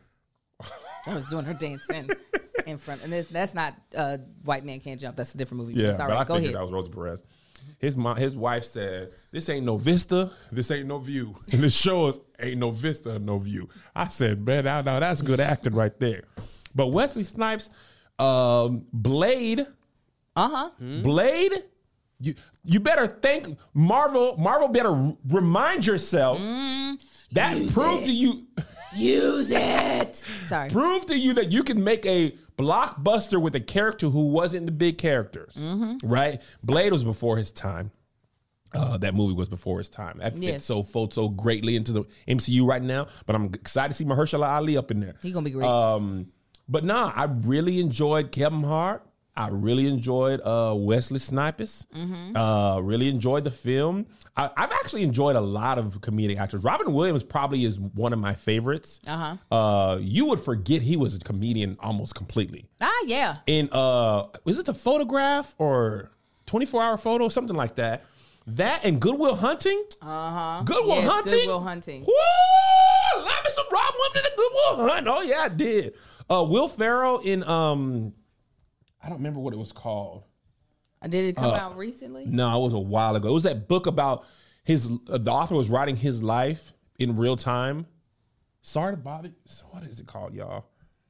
I was doing her dancing in front, and this that's not uh, White Man Can't Jump. That's a different movie. Yeah, Sorry, but I go figured ahead. that was Rosie Perez. His mom, his wife said, "This ain't no vista. This ain't no view. And this show is ain't no vista, no view." I said, "Man, now, now that's good acting right there." But Wesley Snipes, um, Blade, Uh huh. Blade, you you better thank Marvel. Marvel better r- remind yourself Mm, that proved it. to you, Use it. Sorry. prove to you that you can make a blockbuster with a character who wasn't the big characters, Mm-hmm. right? Blade was before his time. Uh, that movie was before his time. That fits Yes. so fits so greatly into the M C U right now. But I'm excited to see Mahershala Ali up in there. He's gonna be great. Um, but nah, I really enjoyed Kevin Hart. I really enjoyed uh, Wesley Snipes. Mm-hmm. Uh, really enjoyed the film. I, I've actually enjoyed a lot of comedic actors. Robin Williams probably is one of my favorites. Uh-huh. Uh, you would forget he was a comedian almost completely. ah, yeah. In uh, was it The Photograph or twenty-four hour Photo, something like that? That and Good Will Hunting. Uh huh. Good Will yes, Hunting. Good Will Hunting. Woo! Love me some Robin Williams and Good Will Hunt. Oh yeah, I did. Uh, Will Ferrell in um, I don't remember what it was called. Uh, Did it come Uh, out recently? No, it was a while ago. It was that book about his. Uh, the author was writing his life in real time. Sorry to bother. So what is it called, y'all?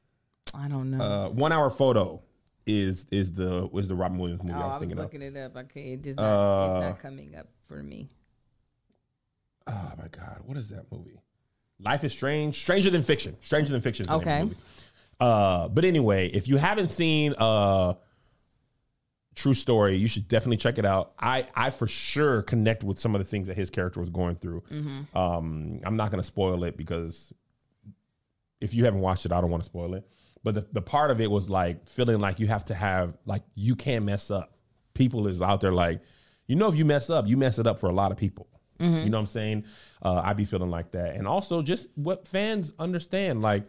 I don't know. Uh, One Hour Photo is is the is the Robin Williams movie oh, I I was was thinking of. looking it up. Okay, it is not, Uh, it's not coming up for me. Oh my God, what is that movie? Life is Strange, Stranger Than Fiction. Stranger Than Fiction is the name of the Okay. movie. Uh, but anyway, if you haven't seen uh, True Story, you should definitely check it out. I, I for sure connect with some of the things that his character was going through. Mm-hmm. Um, I'm not going to spoil it because if you haven't watched it, I don't want to spoil it. But the, the part of it was like feeling like you have to have, like, you can't mess up. People is out there like, you know, if you mess up, you mess it up for a lot of people. Mm-hmm. You know what I'm saying? Uh, I be feeling like that. And also just what fans understand. Like,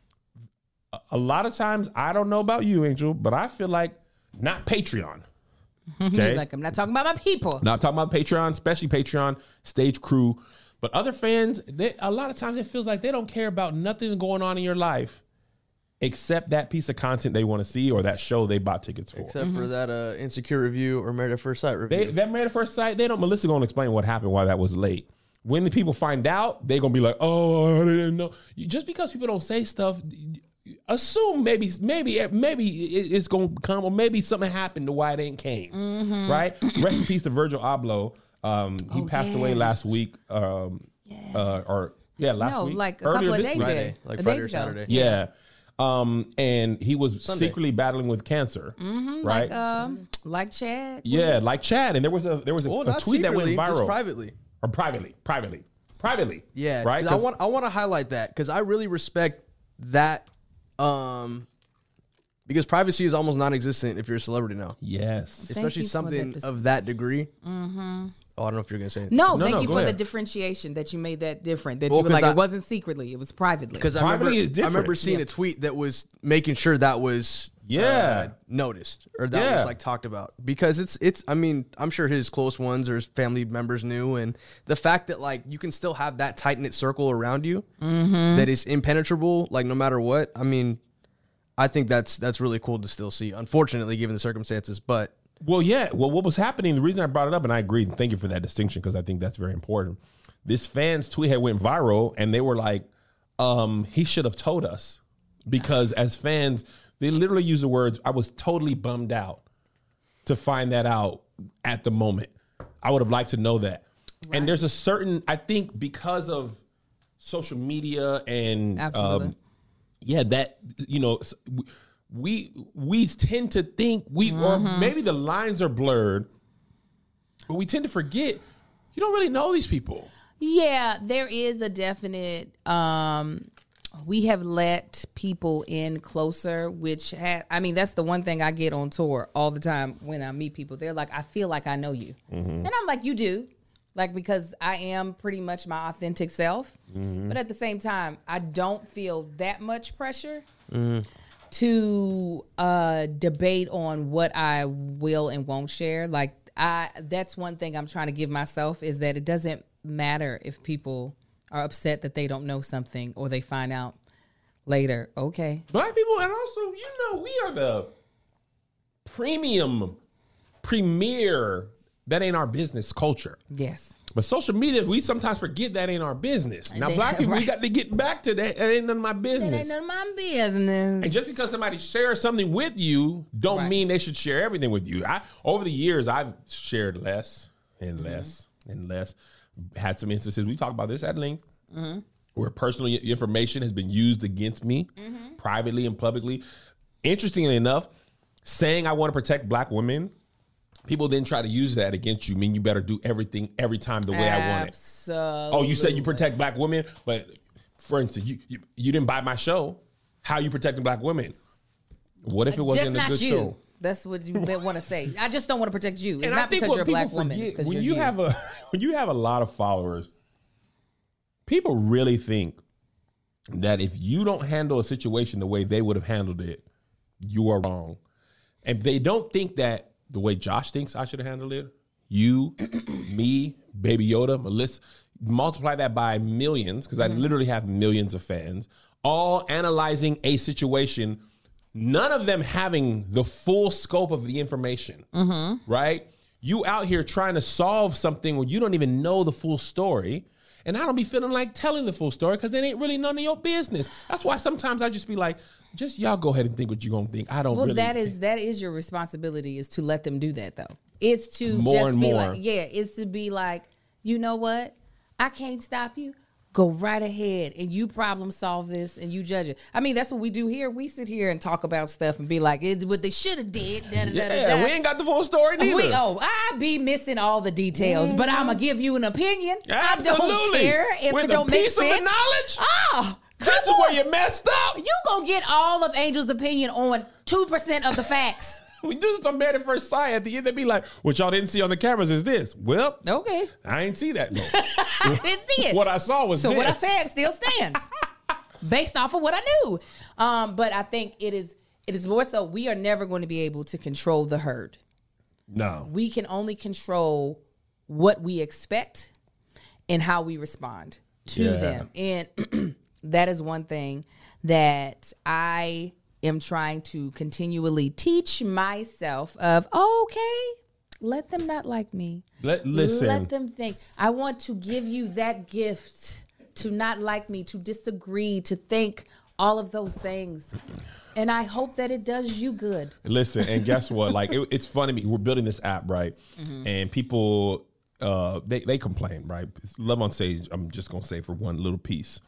a, a lot of times, I don't know about you, Angel, but I feel like not Patreon. Okay? Like, I'm not talking about my people. Not talking about Patreon, especially Patreon, stage crew. But other fans, they, a lot of times it feels like they don't care about nothing going on in your life except that piece of content they want to see or that show they bought tickets for. Except for that uh, Insecure review or Married at First Sight review. They, that Married at First Sight, they don't. Melissa gonna explain what happened, why that was late. When the people find out, they gonna be like, "Oh, I didn't know." You, just because people don't say stuff, assume maybe, maybe, maybe it, it's gonna come, or maybe something happened to why it ain't came. Mm-hmm. Right? Rest in peace to Virgil Abloh. Um, he Oh, passed away yes. last week. Um, uh, or yeah, last no, week. like a Earlier couple of this days week. ago. Friday, like A Friday days or ago. Saturday. Yeah. Um, and he was Sunday. secretly battling with cancer. Mm-hmm, right? Like, um, like Chad. Yeah, like Chad. And there was a there was a, Well, a not tweet that went secretly, just viral. privately. Or privately, privately, privately. Yeah, right. 'cause I want I want to highlight that because I really respect that, um, because privacy is almost non-existent if you're a celebrity now, Yes. Thank especially you for something that dis- of that degree. Mm-hmm. Oh, I don't know if you're gonna say it. No, No, thank no, you go for the ahead. differentiation that you made that different. That Well, you were 'cause like, I- it wasn't secretly, it was privately. Because I remember, Privately is I different. remember seeing Yeah. a tweet that was making sure that was Yeah. uh, noticed or that Yeah. was like talked about because it's it's. I mean, I'm sure his close ones or his family members knew, and the fact that like you can still have that tight knit circle around you Mm-hmm. that is impenetrable, like no matter what. I mean, I think that's that's really cool to still see. Unfortunately, given the circumstances, but. Well, yeah. Well, what was happening? The reason I brought it up, and I agree. And thank you for that distinction because I think that's very important. This fan's tweet had went viral, and they were like, um, he should have told us, because as fans, they literally use the words, I was totally bummed out to find that out at the moment. I would have liked to know that. Right. And there's a certain, I think because of social media and um, yeah, that, you know, we we tend to think we, mm-hmm. or maybe the lines are blurred, but we tend to forget you don't really know these people. Yeah, there is a definite, um, we have let people in closer, which, ha- I mean, that's the one thing I get on tour all the time when I meet people. They're like, I feel like I know you. Mm-hmm. And I'm like, you do. Like, because I am pretty much my authentic self. Mm-hmm. But at the same time, I don't feel that much pressure mm-hmm. to uh, debate on what I will and won't share. Like, I that's one thing I'm trying to give myself, is that it doesn't matter if people are upset that they don't know something or they find out later. Okay. Black people, and also, you know, we are the premium, premier, that ain't our business culture. Yes. But social media, we sometimes forget that ain't our business. Now, They- black people, right. we got to get back to that. That ain't none of my business. That ain't none of my business. And just because somebody shares something with you, don't Right. mean they should share everything with you. I over the years, I've shared less and Mm-hmm. less and less. Had some instances, we talked about this at length, mm-hmm. where personal information has been used against me mm-hmm. privately and publicly. Interestingly enough, saying I want to protect black women, people then try to use that against you, mean you better do everything every time the way Absolutely. I want it. Oh, you said you protect black women, but for instance, you, you, you didn't buy my show. How are you protecting black women? What if it wasn't Just a not good you. show? That's what you want to say. I just don't want to protect you. It's And not I think because what you're a people black woman. It's forget, 'cause when you're you you. have a when you have a lot of followers, people really think that if you don't handle a situation the way they would have handled it, you are wrong. And they don't think that the way Josh thinks I should have handled it, you, me, Baby Yoda, Melissa, multiply that by millions, because mm-hmm. I literally have millions of fans, all analyzing a situation, none of them having the full scope of the information, mm-hmm. right? You out here trying to solve something where you don't even know the full story. And I don't be feeling like telling the full story because it ain't really none of your business. That's why sometimes I just be like, just y'all go ahead and think what you're going to think. I don't well, really. Well, that is that is your responsibility, is to let them do that, though. It's to more just and be more. like, yeah, it's to be like, you know what? I can't stop you. Go right ahead and you problem solve this and you judge it. I mean, that's what we do here. We sit here and talk about stuff and be like, it's what they should have did. Da, da, Yeah, da, da. we ain't got the full story neither. We, oh, I be missing all the details, mm. but I'm gonna give you an opinion. Absolutely. I don't care if With it don't a make piece sense. of the knowledge. Oh, this is where you messed up. You gonna get all of Angel's opinion on two percent of the facts. We do this on Married at First Sight. At the end, they be like, what y'all didn't see on the cameras is this. Well, okay. I ain't see that, though. I didn't see it. What I saw was so this. what I said still stands based off of what I knew. Um, but I think it is it is more so we are never going to be able to control the herd. No. We can only control what we expect and how we respond to Yeah. them. And that is one thing that I am trying to continually teach myself of, okay, let them not like me. Let, listen. Let them think. I want to give you that gift to not like me, to disagree, to think all of those things. And I hope that it does you good. Listen, and guess what? Like, it, it's funny. We're building this app, right? Mm-hmm. And people, uh, they, they complain, right? It's Love on Stage, I'm just going to say for one little piece.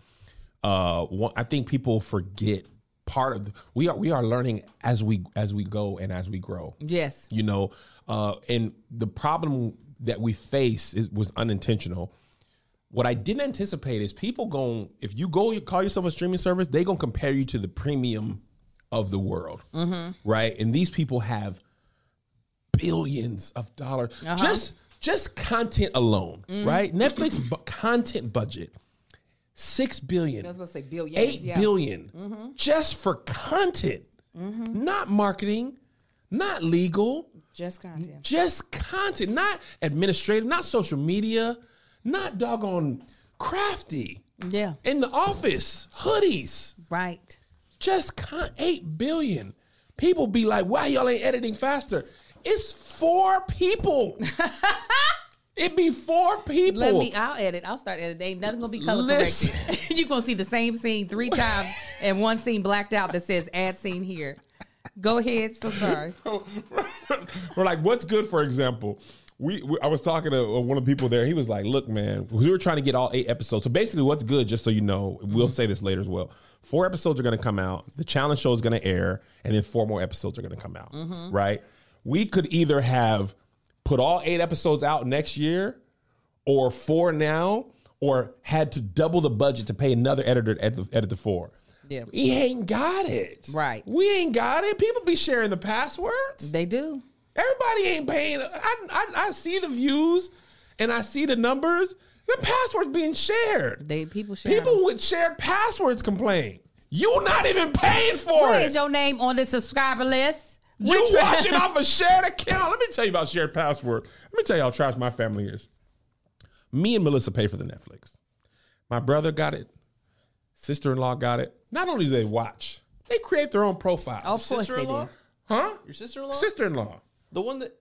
Uh, one, I think people forget part of the, we are we are learning as we as we go and as we grow. Yes. You know, uh, and the problem that we face is, was unintentional. What I didn't anticipate is people going, if you go you call yourself a streaming service, they going to compare you to the premium of the world. Mm-hmm. Right? And these people have billions of dollars. Uh-huh. Just just content alone, mm-hmm. right? Netflix bu- content budget. Six billion. I was going to say billions. Eight yeah. billion Mm-hmm. just for content, mm-hmm. not marketing, not legal, just content, just content, not administrative, not social media, not doggone crafty. Yeah. In the office, hoodies, right? Just con- eight billion. People be like, "Why y'all ain't editing faster?" It's four people. It be four people. Let me. I'll edit. I'll start editing. Ain't nothing gonna be color Listen. corrected. You gonna see the same scene three times and one scene blacked out that says "add scene here." Go ahead. So sorry. We're like, what's good? For example, we, we I was talking to one of the people there. He was like, "Look, man, we were trying to get all eight episodes. So basically, what's good? Just so you know, we'll say this later as well. Four episodes are going to come out. The challenge show is going to air, and then four more episodes are going to come out. Mm-hmm. Right? We could either have put all eight episodes out next year, or four now, or had to double the budget to pay another editor to edit the, edit the four. Yeah. We ain't got it. Right. We ain't got it. People be sharing the passwords. They do. Everybody ain't paying. I, I, I see the views and I see the numbers. The passwords being shared. They people share. People them. with shared passwords complain. You not even paying for Where it. is your name on the subscriber list? You Which- watching off a shared account. Let me tell you about shared password. Let me tell you how trash my family is. Me and Melissa pay for the Netflix. My brother got it. Sister-in-law got it. Not only do they watch, they create their own profiles. Oh, of course they Sister-in-law? do. Huh? Your sister-in-law? Sister-in-law. The one that.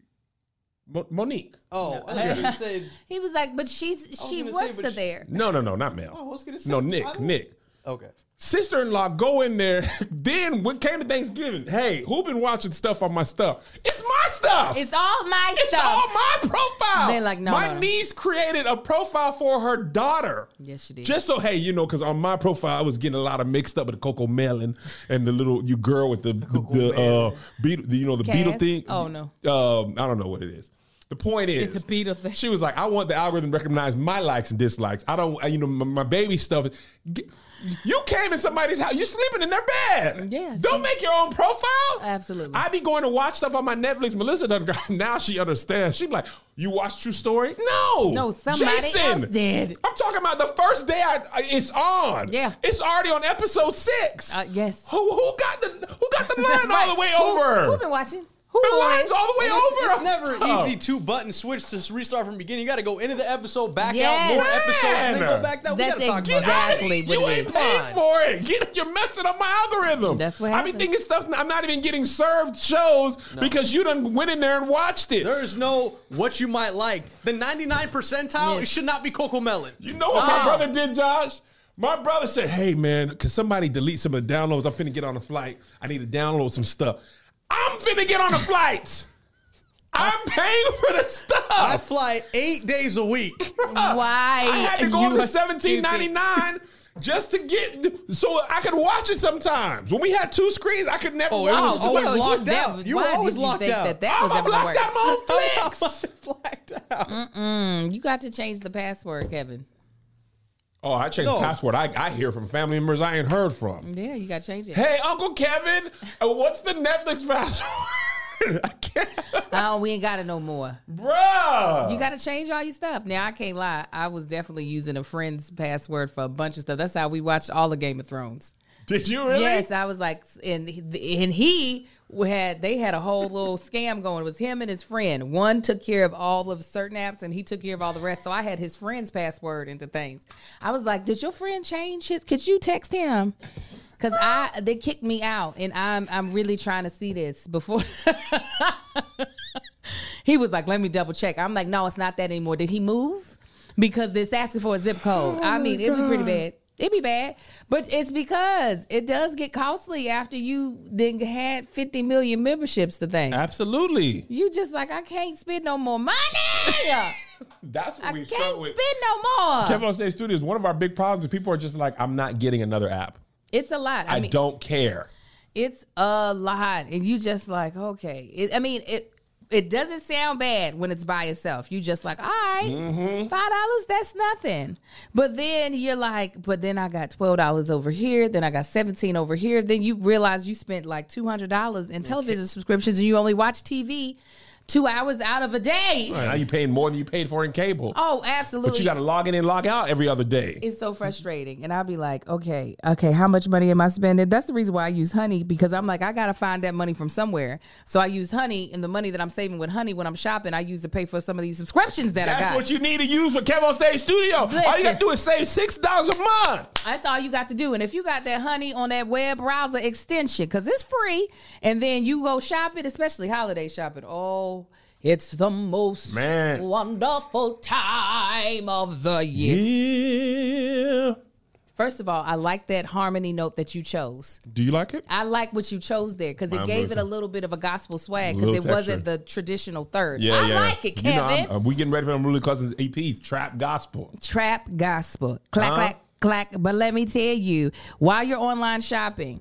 Mo- Monique. Oh, I was gonna say. He was like, but she's she gonna say, works but she- there. No, no, no, not Mel. Oh, I was gonna say. No, I Nick. don't- Nick. Okay. Sister-in-law go in there. Then when came to Thanksgiving, hey, who been watching stuff on my stuff? It's my stuff. It's all my It's stuff. all my profile. They're like, no, My no, no. niece created a profile for her daughter. Yes, she did. Just so, hey, you know, because on my profile, I was getting a lot of mixed up with the Coco Melon and the little you girl with the the, the uh beetle, the, you know, the Cass? beetle thing. Oh, no. Um, I don't know what it is. The point is, It's a beetle thing. she was like, I want the algorithm to recognize my likes and dislikes. I don't, you know, my, my baby stuff. is- Get- You came in somebody's house. You're sleeping in their bed. Yeah, Don't she's- make your own profile. Absolutely. I be going to watch stuff on my Netflix. Melissa doesn't. Now she understands. She be like, "You watch True Story? No, No, somebody Jason. else did. I'm talking about the first day I, I it's on. Yeah. it's already on episode six. Uh, yes. Who who got the who got the line all the way Who- over? Who been watching? Who the on line's it? all the way It's, over. it's on never stuff. easy to button switch to restart from the beginning. You got to go into the episode, back Yes. out more episodes, and then Man. go back. That we That's got to talk Get about out that. of Exactly here. what You it ain't is. paid Fine. for it. Get, you're messing up my algorithm. That's what I be happens. thinking stuff. I'm not even getting served shows because you done went in there and watched it. There is no what you might like. The ninety-nine percentile, Yes. it should not be Coco Melon. You know what my Oh. brother did, Josh? My brother said, "Hey man, can somebody delete some of the downloads? I'm finna get on a flight. I need to download some stuff. I'm finna get on a flight. I'm paying for the stuff. I fly eight days a week. Why? I had to go You up to are seventeen ninety-nine just to get so I could watch it sometimes. When we had two screens, I could never Oh, it watch was it. always so you- locked that- out. You were why always did you locked think out. That, that was I'm ever gonna locked work. out my own flicks. Blacked out. Mm, you got to change the password, Kevin. Oh, I changed No. the password. I, I hear from family members I ain't heard from. Yeah, you got to change it. Hey, Uncle Kevin, uh, what's the Netflix password? I can't. Oh, we ain't got it no more. Bruh. You got to change all your stuff. Now, I can't lie. I was definitely using a friend's password for a bunch of stuff. That's how we watched all the Game of Thrones. Did you really? Yes, I was like, and and he had they had a whole little scam going. It was him and his friend. One took care of all of certain apps, and he took care of all the rest. So I had his friend's password into things. I was like, "Did your friend change his? Could you text him?" Because I they kicked me out, and I'm I'm really trying to see this before. He was like, "Let me double check." I'm like, "No, it's not that anymore." Did he move? Because it's asking for a zip code. I mean, it'd be pretty bad. It'd be bad, but it's because it does get costly after you then had fifty million memberships to things. Absolutely. You just like, I can't spend no more money. That's what I we can't struggle spend with. no more. Kevin on Stage Studios, one of our big problems is people are just like, I'm not getting another app. It's a lot. I, I mean, don't care. it's a lot, and you just like, okay. It, I mean, it it doesn't sound bad when it's by itself. You just like, all right, Mm-hmm. five dollars, that's nothing. But then you're like, but then I got twelve dollars over here. Then I got seventeen over here. Then you realize you spent like two hundred dollars in television subscriptions, and you only watch T V two hours out of a day. Now you paying more than you paid for in cable. Oh, absolutely. But you got to log in and log out every other day. It's so frustrating. And I'll be like, okay, okay, how much money am I spending? That's the reason why I use Honey, because I'm like, I got to find that money from somewhere. So I use Honey, and the money that I'm saving with Honey when I'm shopping, I use to pay for some of these subscriptions that I That's got. what you need to use for Kevin on Stage Studio. All you got Listen. to do is save six dollars a month. That's all you got to do. And if you got that Honey on that web browser extension, because it's free, and then you go shopping, especially holiday shopping, oh, It's the most Man. wonderful time of the year. Yeah. First of all, I like that harmony note that you chose. Do you like it? I like what you chose there because it Mine gave was- it a little bit of a gospel swag Little because it wasn't texture. the traditional third. Yeah, I yeah. like it, You know, Kevin. I'm- uh, we getting ready for Unruly Cousins E P, Trap Gospel. Trap gospel. Clack, Huh? clack, clack. But let me tell you, while you're online shopping,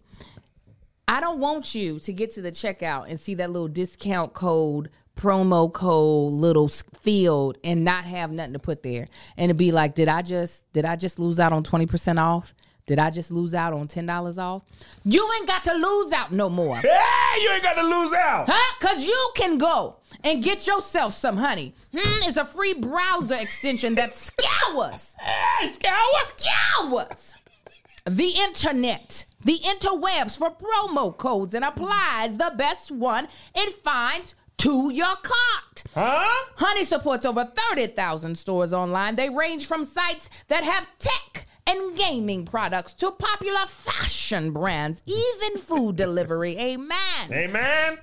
I don't want you to get to the checkout and see that little discount code, promo code, little s- field, and not have nothing to put there. And it'd be like, did I just did I just lose out on twenty percent off? Did I just lose out on ten dollars off? You ain't got to lose out no more. Hey, you ain't got to lose out. Huh? Because you can go and get yourself some honey. Hmm, it's a free browser extension that scours. Hey, Scour. Scours the internet, the interwebs for promo codes and applies the best one it finds to your cart. Huh? Honey supports over thirty thousand stores online. They range from sites that have tech and gaming products to popular fashion brands, even food delivery. Amen. Amen.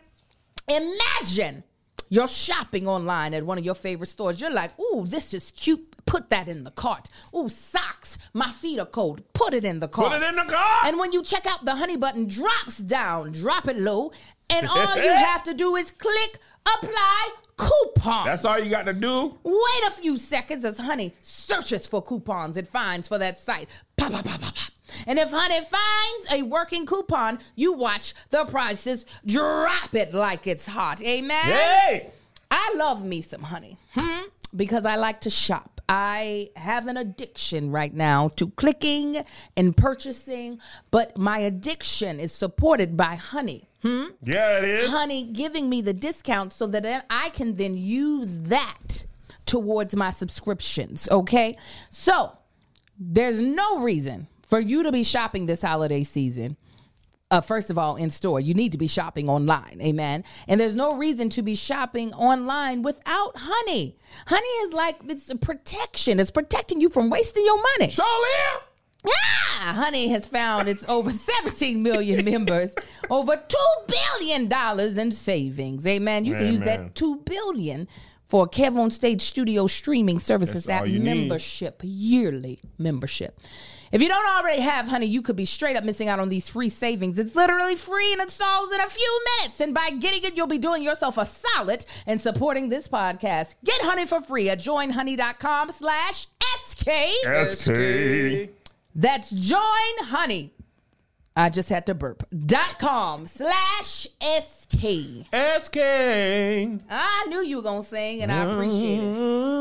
Imagine you're shopping online at one of your favorite stores. You're like, ooh, this is cute. Put that in the cart. Ooh, socks. My feet are cold. Put it in the cart. Put it in the cart. And when you check out, the honey button drops down. Drop it low. And all you have to do is click apply coupons. That's all you got to do. Wait a few seconds as Honey searches for coupons it finds for that site. Pop, pop, pop, pop, pop. And if Honey finds a working coupon, you watch the prices drop it like it's hot. Amen? Hey. I love me some honey hmm? because I like to shop. I have an addiction right now to clicking and purchasing, but my addiction is supported by honey. Hmm? Yeah, it is. Honey giving me the discount so that then I can then use that towards my subscriptions, okay? So there's no reason for you to be shopping this holiday season. Uh, first of all, in store, you need to be shopping online, amen? And there's no reason to be shopping online without honey. Honey is like, it's a protection. It's protecting you from wasting your money. So live. Ah, Honey has found its over seventeen million members, over two billion dollars in savings. Amen. You can use Amen. that two billion dollars for Kev on Stage Studio streaming services That's all app you need. membership, yearly membership. If you don't already have Honey, you could be straight up missing out on these free savings. It's literally free and installs in a few minutes. And by getting it, you'll be doing yourself a solid and supporting this podcast. Get Honey for free at joinhoney.com slash SK. S K. That's Join Honey. I just had to burp. Dot com slash SK. S K. I knew you were going to sing, and I appreciate it.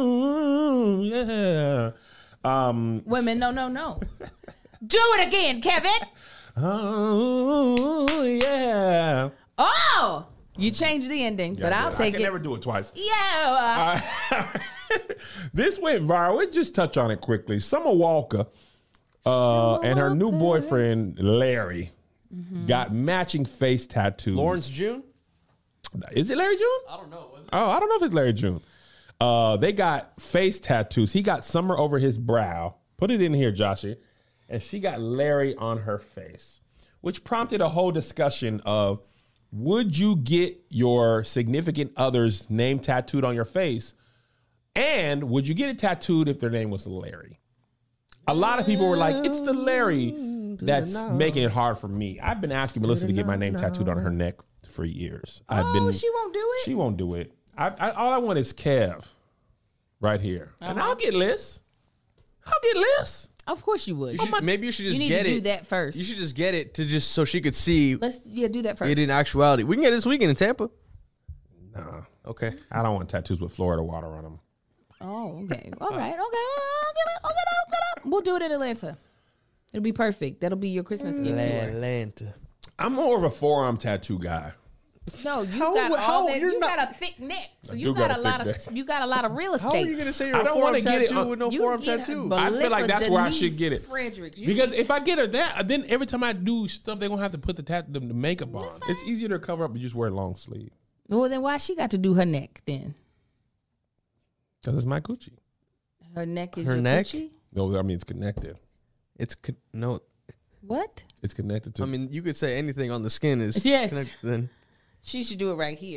Mm, yeah. Um. Women, no, no, no. Do it again, Kevin. Oh yeah. Oh, you changed the ending, but Yeah, I'll I take can it. never do it twice. Yeah. uh, This went viral. We just touch on it quickly. Summer Walker uh, and her new boyfriend Larry got matching face tattoos. Lawrence June? Is it Larry June? I don't know. Was it? Oh, I don't know if it's Larry June. Uh, they got face tattoos. He got Summer over his brow. Put it in here, Joshy. And she got Larry on her face, which prompted a whole discussion of, would you get your significant other's name tattooed on your face? And would you get it tattooed if their name was Larry? A lot of people were like, it's the Larry that's making it hard for me. I've been asking Melissa to get my name tattooed on her neck for years. I've oh, been. she won't do it? She won't do it. I, I, all I want is Kev right here. And Uh-huh. I'll get Liz. I'll get Liz. Of course you would. You should- maybe you should just You need get to it. do that first. You should just get it to just so she could see Let's, yeah, do that first. it in actuality. We can get it this weekend in Tampa. Nah, Okay. I don't want tattoos with Florida water on them. Oh, okay. All right. Okay. I'll get it. I'll get it. I'll get it. We'll do it in Atlanta. It'll be perfect. That'll be your Christmas gift to her. Atlanta. I'm more of a forearm tattoo guy. No, you How- got how- all that. you're You not- got a thick neck, so I you do got, got a a lot thick of neck. you got a lot of real estate. How are you going to say you're I a don't forearm wanna get it tattoo on- with no You forearm get a tattoo? I feel like Melissa that's where I Denise should get it. Fredericks. You- Because if I get her that, then every time I do stuff, they're going to have to put the, tat- the, the makeup on. It's easier to cover up and just wear a long sleeve. well, then why she got to do her neck then? Because it's my coochie. Her neck is Her your neck? coochie? No, I mean, it's connected. It's co- no. What? It's connected to. I mean, you could say anything on the skin is Yes. connected. Then She should do it right here.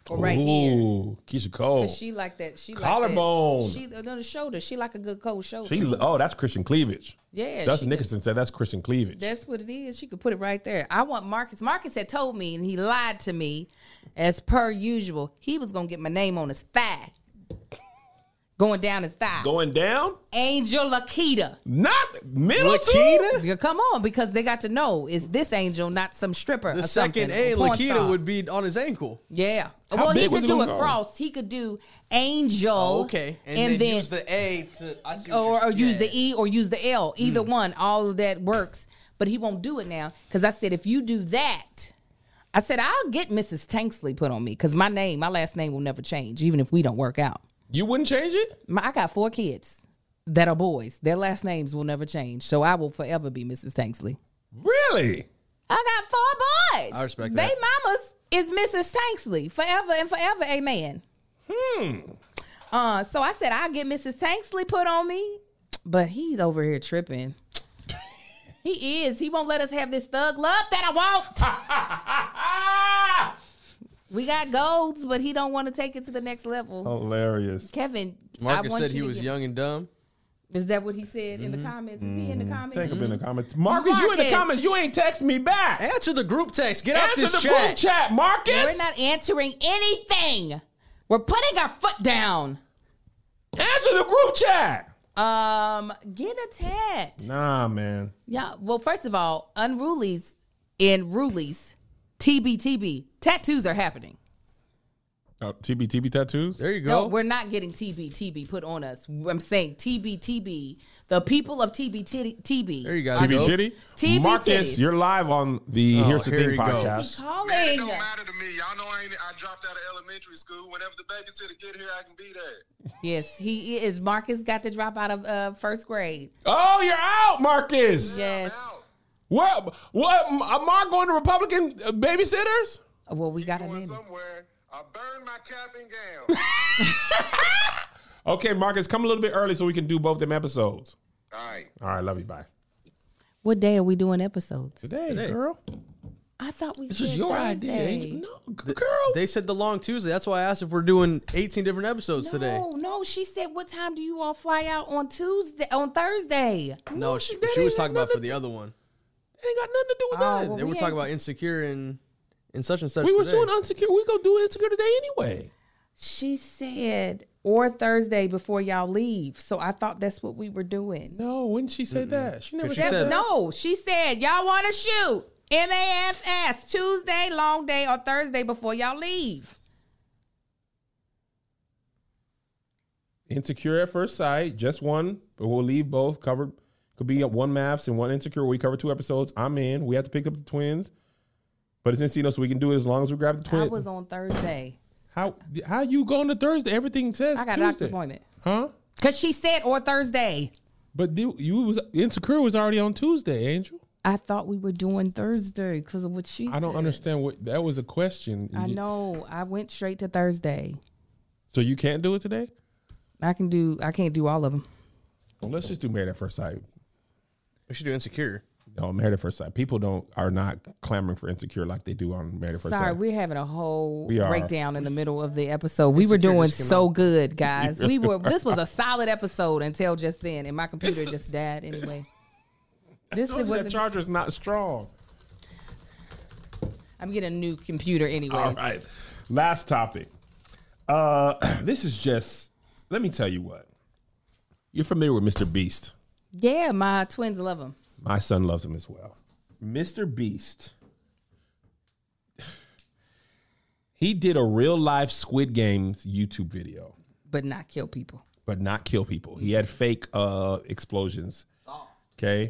or right here. Ooh, Keisha Cole. Cause she like that. She Collarbone. Like that. She on the shoulder. She like a good cold shoulder. She, oh, that's Christian cleavage. Yeah, Dustin she Nicholson said that's Christian cleavage. That's what it is. She could put it right there. I want Marcus. Marcus had told me, and he lied to me, as per usual. He was gonna get my name on his thigh, going down his thigh. Going down? Angel Lakita. Not middle Lakita? two? Yeah, come on, because they got to know is this angel, not some stripper. The or second something, A, or porn Lakita star. would be on his ankle. Yeah. How well, he big was could it do gonna a go? cross. He could do angel. Oh, okay. And, And, then, then, use the A to, I see what or, you're- or use yeah. the E or use the L. Either one. All of that works. But he won't do it now. Because I said, if you do that, I said, I'll get Missus Tanksley put on me. Because my name, my last name will never change, even if we don't work out. You wouldn't change it? My, I got four kids that are boys. Their last names will never change. So I will forever be Missus Tanksley. Really? I got four boys. I respect they that. mamas is Missus Tanksley. Forever and forever, amen. Hmm. Uh, so I said, I'll get Missus Tanksley put on me. But he's over here tripping. He is. He won't let us have this thug love that I want. We got golds, but he don't want to take it to the next level. Hilarious. Kevin, I Marcus want said you he to was get- young and dumb. Is that what he said in the comments? Is he in the comments? Take him in the comments. Marcus, you in the Marcus. comments. You ain't text me back. Answer the group text. Get out Answer this the chat. group chat, Marcus. We're not answering anything. We're putting our foot down. Answer the group chat. Um, get a tat. Nah, man. Yeah. Well, first of all, unrulies and rulies, T B T B, tattoos are happening. Oh, T B T B tattoos? There you go. No, we're not getting T B T B put on us. I'm saying T B T B. The people of T B T B. There you go. T B Go. Titty? T B Marcus, titties. you're live on the Oh, Here's the here Thing he goes. podcast. Calling. Man, it don't matter to me. Y'all know I ain't. I dropped out of elementary school. Whenever the babysitter get here, I can be there. Yes, he is. Marcus got to drop out of uh, first grade. Oh, you're out, Marcus. Yes. I'm out. What? What? Am Mark going to Republican uh, babysitters? Well, we got a Going name. somewhere. I burned my cap and gown. Okay, Marcus, come a little bit early so we can do both them episodes. All right. All right, love you. Bye. What day are we doing episodes? Today, Today. girl. I thought we. This said was your Thursday. idea. Angel. No, g- girl. They said the long Tuesday. That's why I asked if we're doing eighteen different episodes No, today. no. She said, "What time do you all fly out on Tuesday? On Thursday?" No, she- she, that she was ain't talking got about for nothing- the other one. It ain't got nothing to do with Oh, that. well, They were we talking ain't- about insecure and and such and such. we were today. doing insecure. We gonna do insecure today anyway. She said, "Or Thursday before y'all leave." So I thought that's what we were doing. No, when did she say that? She never She said, said- that. No, she said, "Y'all want to shoot M A F S Tuesday, long day, or Thursday before y'all leave." Insecure at first sight, just one, but we'll leave both covered. Could be one maths and one insecure. We cover two episodes. I'm in. We have to pick up the twins, but it's Encino, so we can do it as long as we grab the I twins. was on Thursday. How how you going to Thursday? Everything says I got a Tuesday. doctor's appointment Huh? because she said or Thursday. But you, you was insecure was already on Tuesday, Angel. I thought we were doing Thursday because of what she said. I don't understand what that was a question. I know. I went straight to Thursday. So you can't do it today? I can do. I can't do all of them. Well, let's just do Married at First Sight. We should do insecure. No, Married at First Sight. People don't are not clamoring for Insecure like they do on Married at First Sorry, Sight. we're having a whole We are. breakdown in the middle of the episode. We were Insecure doing just came so out. good, guys. We were. This was a solid episode until just then, and my computer It's the- just died anyway. This Told you that was. charger's not strong. I'm getting a new computer anyway. All right. Last topic. Uh, this is just. Let me tell you what. You're familiar with Mister Beast. Yeah, my twins love them, My son loves him as well. Mister Beast. He did a real life Squid Games YouTube video, but not kill people. but not kill people. He had fake uh, explosions. Okay.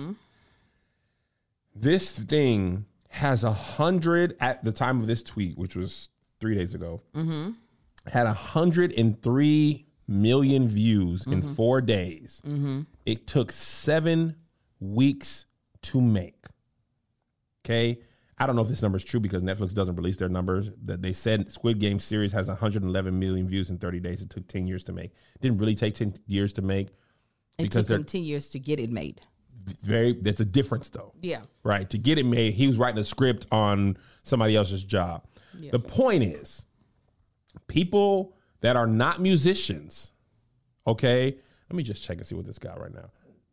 This thing has a hundred at the time of this tweet, which was three days ago. Had a hundred and three million views in four days. It took seven weeks to make. Okay. I don't know if this number is true because Netflix doesn't release their numbers. That they said Squid Game series has one hundred eleven million views in thirty days. It took ten years to make. Didn't really take ten years to make. It Because took they're- them ten years to get it made. Very, that's a difference though. Yeah. Right. To get it made, he was writing a script on somebody else's job. Yeah. The point is, people that are not musicians, okay? Let me just check and see what this got right now.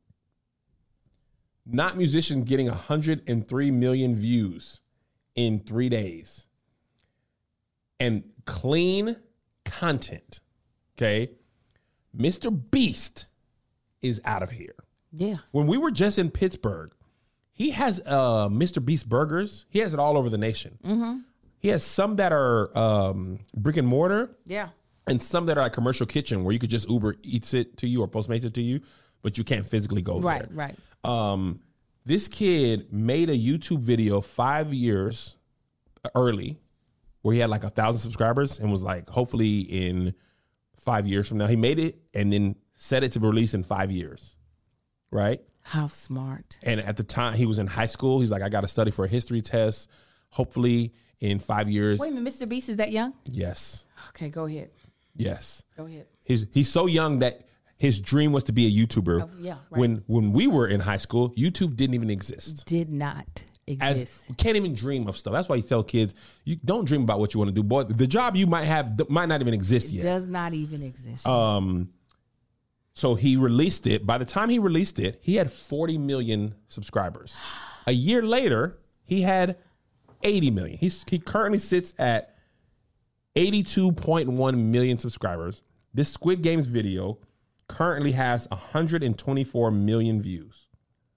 Not musicians getting one hundred three million views in three days. And clean content, okay? Mister Beast is out of here. Yeah. When we were just in Pittsburgh, he has uh, Mister Beast burgers. He has it all over the nation. Mm-hmm. He has some that are um, brick and mortar. Yeah. And some that are like commercial kitchen where you could just Uber Eats it to you or Postmates it to you, but you can't physically go Right, there. right. Um, this kid made a YouTube video five years early where he had like a thousand subscribers and was like, hopefully in five years from now, he made it and then set it to release in five years. Right? How smart. And at the time he was in high school, he's like, I got to study for a history test. Hopefully in five years. Wait a minute, Mister Beast is that young? Yes. Okay, go ahead. Yes. Go ahead. He's he's so young that his dream was to be a YouTuber. Oh, yeah, right. When when we were in high school, YouTube didn't even exist. Did not As exist. we can't even dream of stuff. That's why you tell kids, you don't dream about what you want to do. Boy, the job you might have th- might not even exist It yet. does not even exist. Um, so he released it. By the time he released it, he had forty million subscribers. A year later, he had eighty million. He's, he currently sits at eighty-two point one million subscribers. This Squid Games video currently has one hundred twenty-four million views.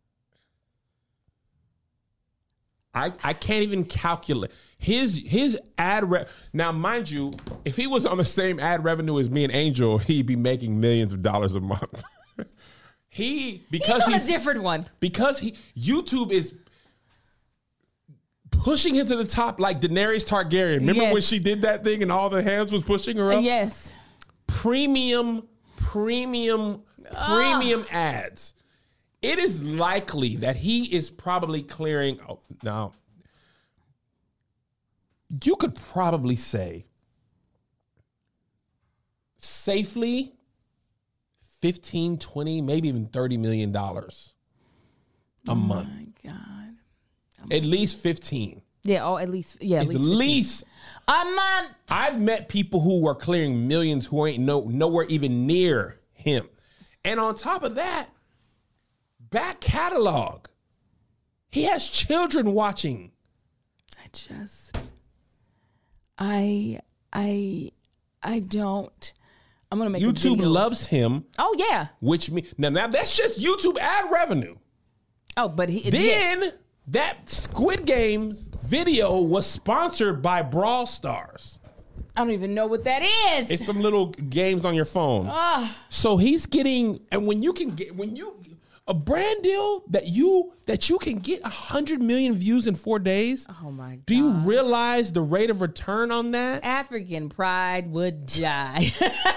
I, I can't even calculate his his ad re- now, mind you, if he was on the same ad revenue as me and Angel, he'd be making millions of dollars a month. he because he's on he's a different one. because he YouTube is pushing him to the top like Daenerys Targaryen. Remember Yes. when she did that thing and all the hands was pushing her up? Yes. Premium, premium, premium ads. It is likely that he is probably clearing. Oh, now, you could probably say safely fifteen, twenty, maybe even thirty million dollars a month. Oh my God. At least fifteen. Yeah, oh, at least, yeah, at At least. least. A month. I've met people who are clearing millions who ain't no nowhere even near him. And on top of that, back catalog. He has children watching. I just, I, I, I don't. I'm gonna make a YouTube video. loves him, Oh yeah. which means now, now that's just YouTube ad revenue. Oh, but he Then yes. that Squid Games video was sponsored by Brawl Stars. I don't even know what that is. It's some little games on your phone. So he's getting, and when you can get, when you, a brand deal that you, that you can get one hundred million views in four days. Oh my God. Do you realize the rate of return on that? African pride would die.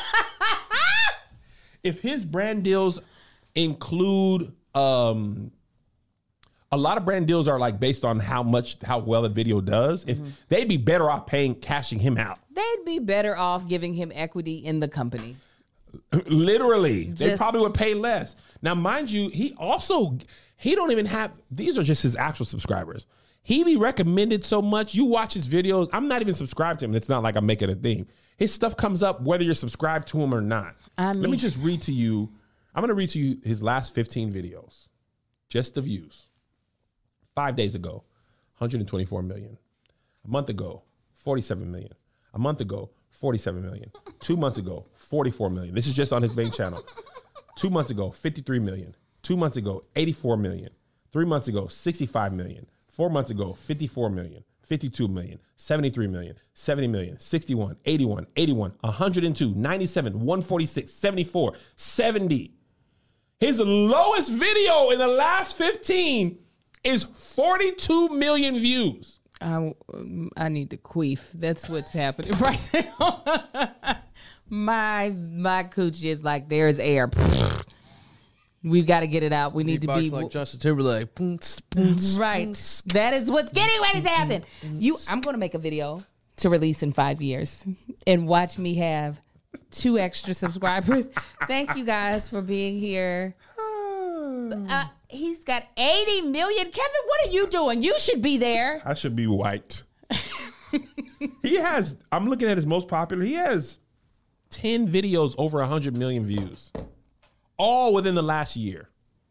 If his brand deals include, um, a lot of brand deals are like based on how much, how well a video does. If they'd be better off paying, cashing him out. They'd be better off giving him equity in the company. Literally, they Just- probably would pay less. Now, mind you, he also he don't even have, these are just his actual subscribers. He be recommended so much. You watch his videos. I'm not even subscribed to him. It's not like I'm making a thing. His stuff comes up whether you're subscribed to him or not. I Let me mean- just read to you. I'm going to read to you his last fifteen videos. Just the views. Five days ago, one hundred twenty-four million. A month ago, forty-seven million. A month ago, forty-seven million. Two months ago, forty-four million. This is just on his main channel. Two months ago, fifty-three million. Two months ago, eighty-four million. Three months ago, sixty-five million. Four months ago, fifty-four million. fifty-two million. seventy-three million. seventy million. sixty-one. eighty-one. eighty-one. one hundred two. ninety-seven. one forty-six. seventy-four. seventy. His lowest video in the last fifteen is forty-two million views. I, I need to queef. That's what's happening right now. my my coochie is like there's air. We've got to get it out. We need to Beatbox be like Justin Timberlake. Boons, boons, right. boons. That is what's getting ready to happen. You, I'm going to make a video to release in five years and watch me have two extra subscribers. Thank you guys for being here. Uh, he's got eighty million. Kevin, what are you doing? You should be there. I should be white. He has, I'm looking at his most popular. He has ten videos over one hundred million views, all within the last year.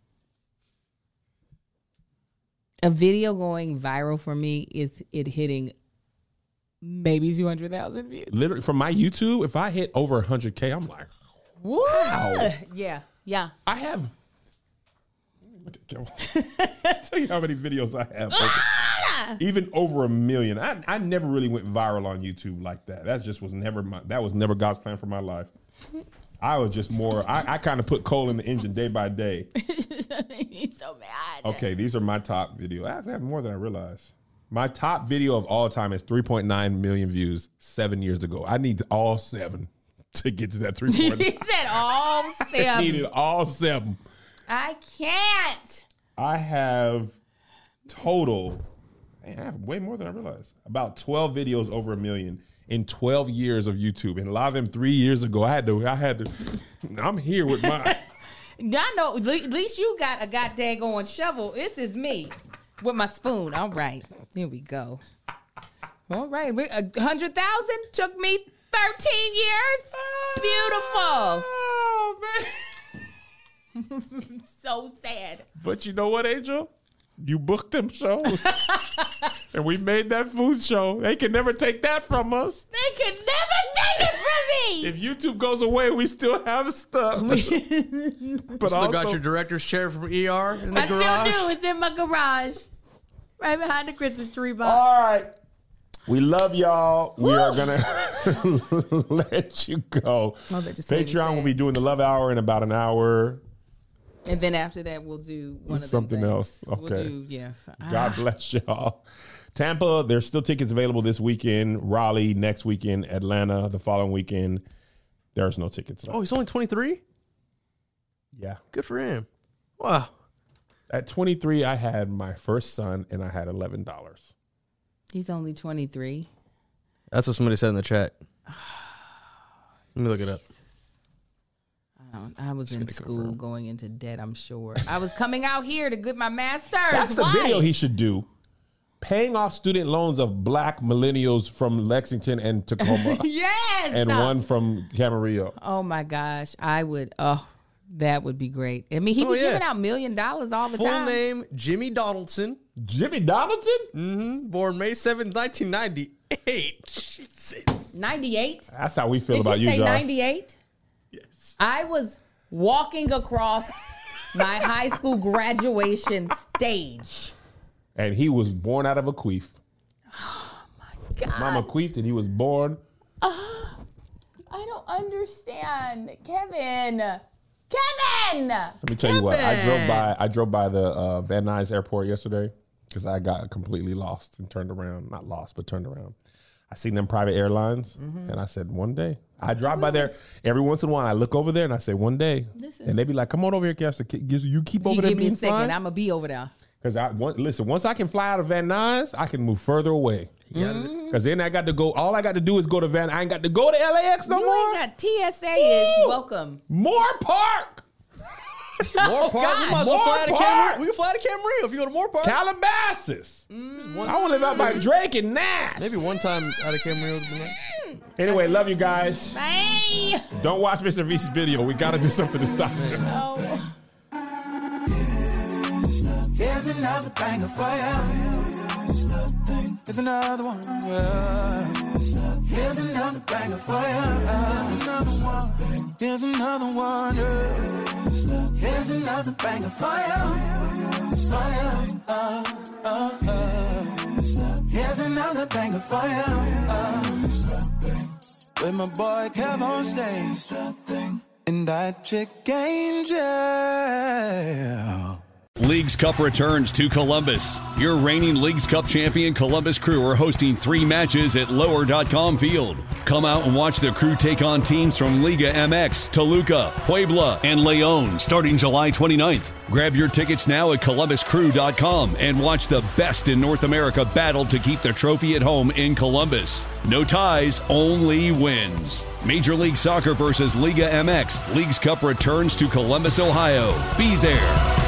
A video going viral for me is it hitting maybe two hundred thousand views. Literally, from my YouTube, if I hit over one hundred K, I'm like, wow. Yeah, yeah. I have, I'll tell you how many videos I have. Over, even over a million. I, I never really went viral on YouTube like that. That just was never my, that was never God's plan for my life. I was just more, I, I kind of put coal in the engine day by day. He's so mad. Okay, these are my top videos. I actually have more than I realized. My top video of all time is three point nine million views seven years ago. I need all seven to get to that three point nine. He said all seven. I needed all seven. I can't. I have total, man, I have way more than I realized. About twelve videos over a million in twelve years of YouTube. And a lot of them three years ago, I had to, I had to, I'm here with my. I know, at least you got a goddamn going shovel. This is me with my spoon. All right, here we go. All right, a hundred thousand took me thirteen years. Beautiful. Oh, man. So sad. But you know what, Angel? You booked them shows. And we made that food show. They can never take that from us. They can never take it from me. If YouTube goes away, we still have stuff. But Still also, got your director's chair from E R in the I garage. still do. It's in my garage. Right behind the Christmas tree box. all right. We love y'all. We are going to let you go. Oh, that just made me Patreon will sad. be doing the Love Hour in about an hour. And then after that, we'll do one of them Something things. else. We'll Okay. do, yes. God bless y'all. Tampa, there's still tickets available this weekend. Raleigh next weekend. Atlanta the following weekend. There's no tickets left. Oh, he's only twenty-three? Yeah. Good for him. Wow. At twenty-three, I had my first son, and I had eleven dollars. He's only twenty-three. That's what somebody said in the chat. Let me look it up. I, don't, I was in gonna school confirm. going into debt, I'm sure. I was coming out here to get my master's. That's a Why? video he should do. Paying off student loans of black millennials from Lexington and Tacoma. Yes. And one from Camarillo. Oh, my gosh. I would, oh, that would be great. I mean, he Oh, be yeah. giving out million dollars all the Full time. name, Jimmy Donaldson. Jimmy Donaldson? Mm-hmm. Born May seventh, nineteen ninety-eight. Jesus. ninety-eight? That's how we feel Did about you you, say John. ninety-eight? Yes. I was walking across my high school graduation stage. And he was born out of a queef. God. Mama queefed and he was born. I don't understand. Kevin. Kevin. Let me tell you what. I drove by I drove by the uh, Van Nuys airport yesterday because I got completely lost and turned around. Not lost, but turned around. I seen them private airlines, Mm-hmm. and I said, one day. I drive by there every once in a while. I look over there, and I say, one day. Listen. And they be like, come on over here, Caster. You keep over You there give me being a second. fine. I'm going to be over there. Because I want, listen, once I can fly out of Van Nuys, I can move further away. Because then I got to go, all I got to do is go to Van, I ain't got to go to L A X no You more. ain't got T S A is Woo! welcome. More Park. Moore Park. We might as well Moore fly to Park. Camarillo. We can fly to Camarillo if you go to Moore Park. Calabasas. I want to live out by Drake and Nash. Maybe one time out of Camarillo would be nice. Anyway, love you guys. Hey. Don't watch Mister V's video. We got to do something to stop it. Oh. Here's another banger for you. Here's another one. Yeah. Here's another banger for you. Here's another one. Yeah. Here's another banger for you. For you. Uh, uh, uh. Here's another banger for you. Uh. With my boy Kev on stage. And that chick Angel. Leagues Cup returns to Columbus. Your reigning Leagues Cup champion Columbus Crew are hosting three matches at lower dot com Field. Come out and watch the Crew take on teams from Liga M X, Toluca, Puebla, and Leon starting July twenty-ninth. Grab your tickets now at columbus crew dot com and watch the best in North America battle to keep the trophy at home in Columbus. No ties, only wins. Major League Soccer versus Liga M X. Leagues Cup returns to Columbus, Ohio. Be there.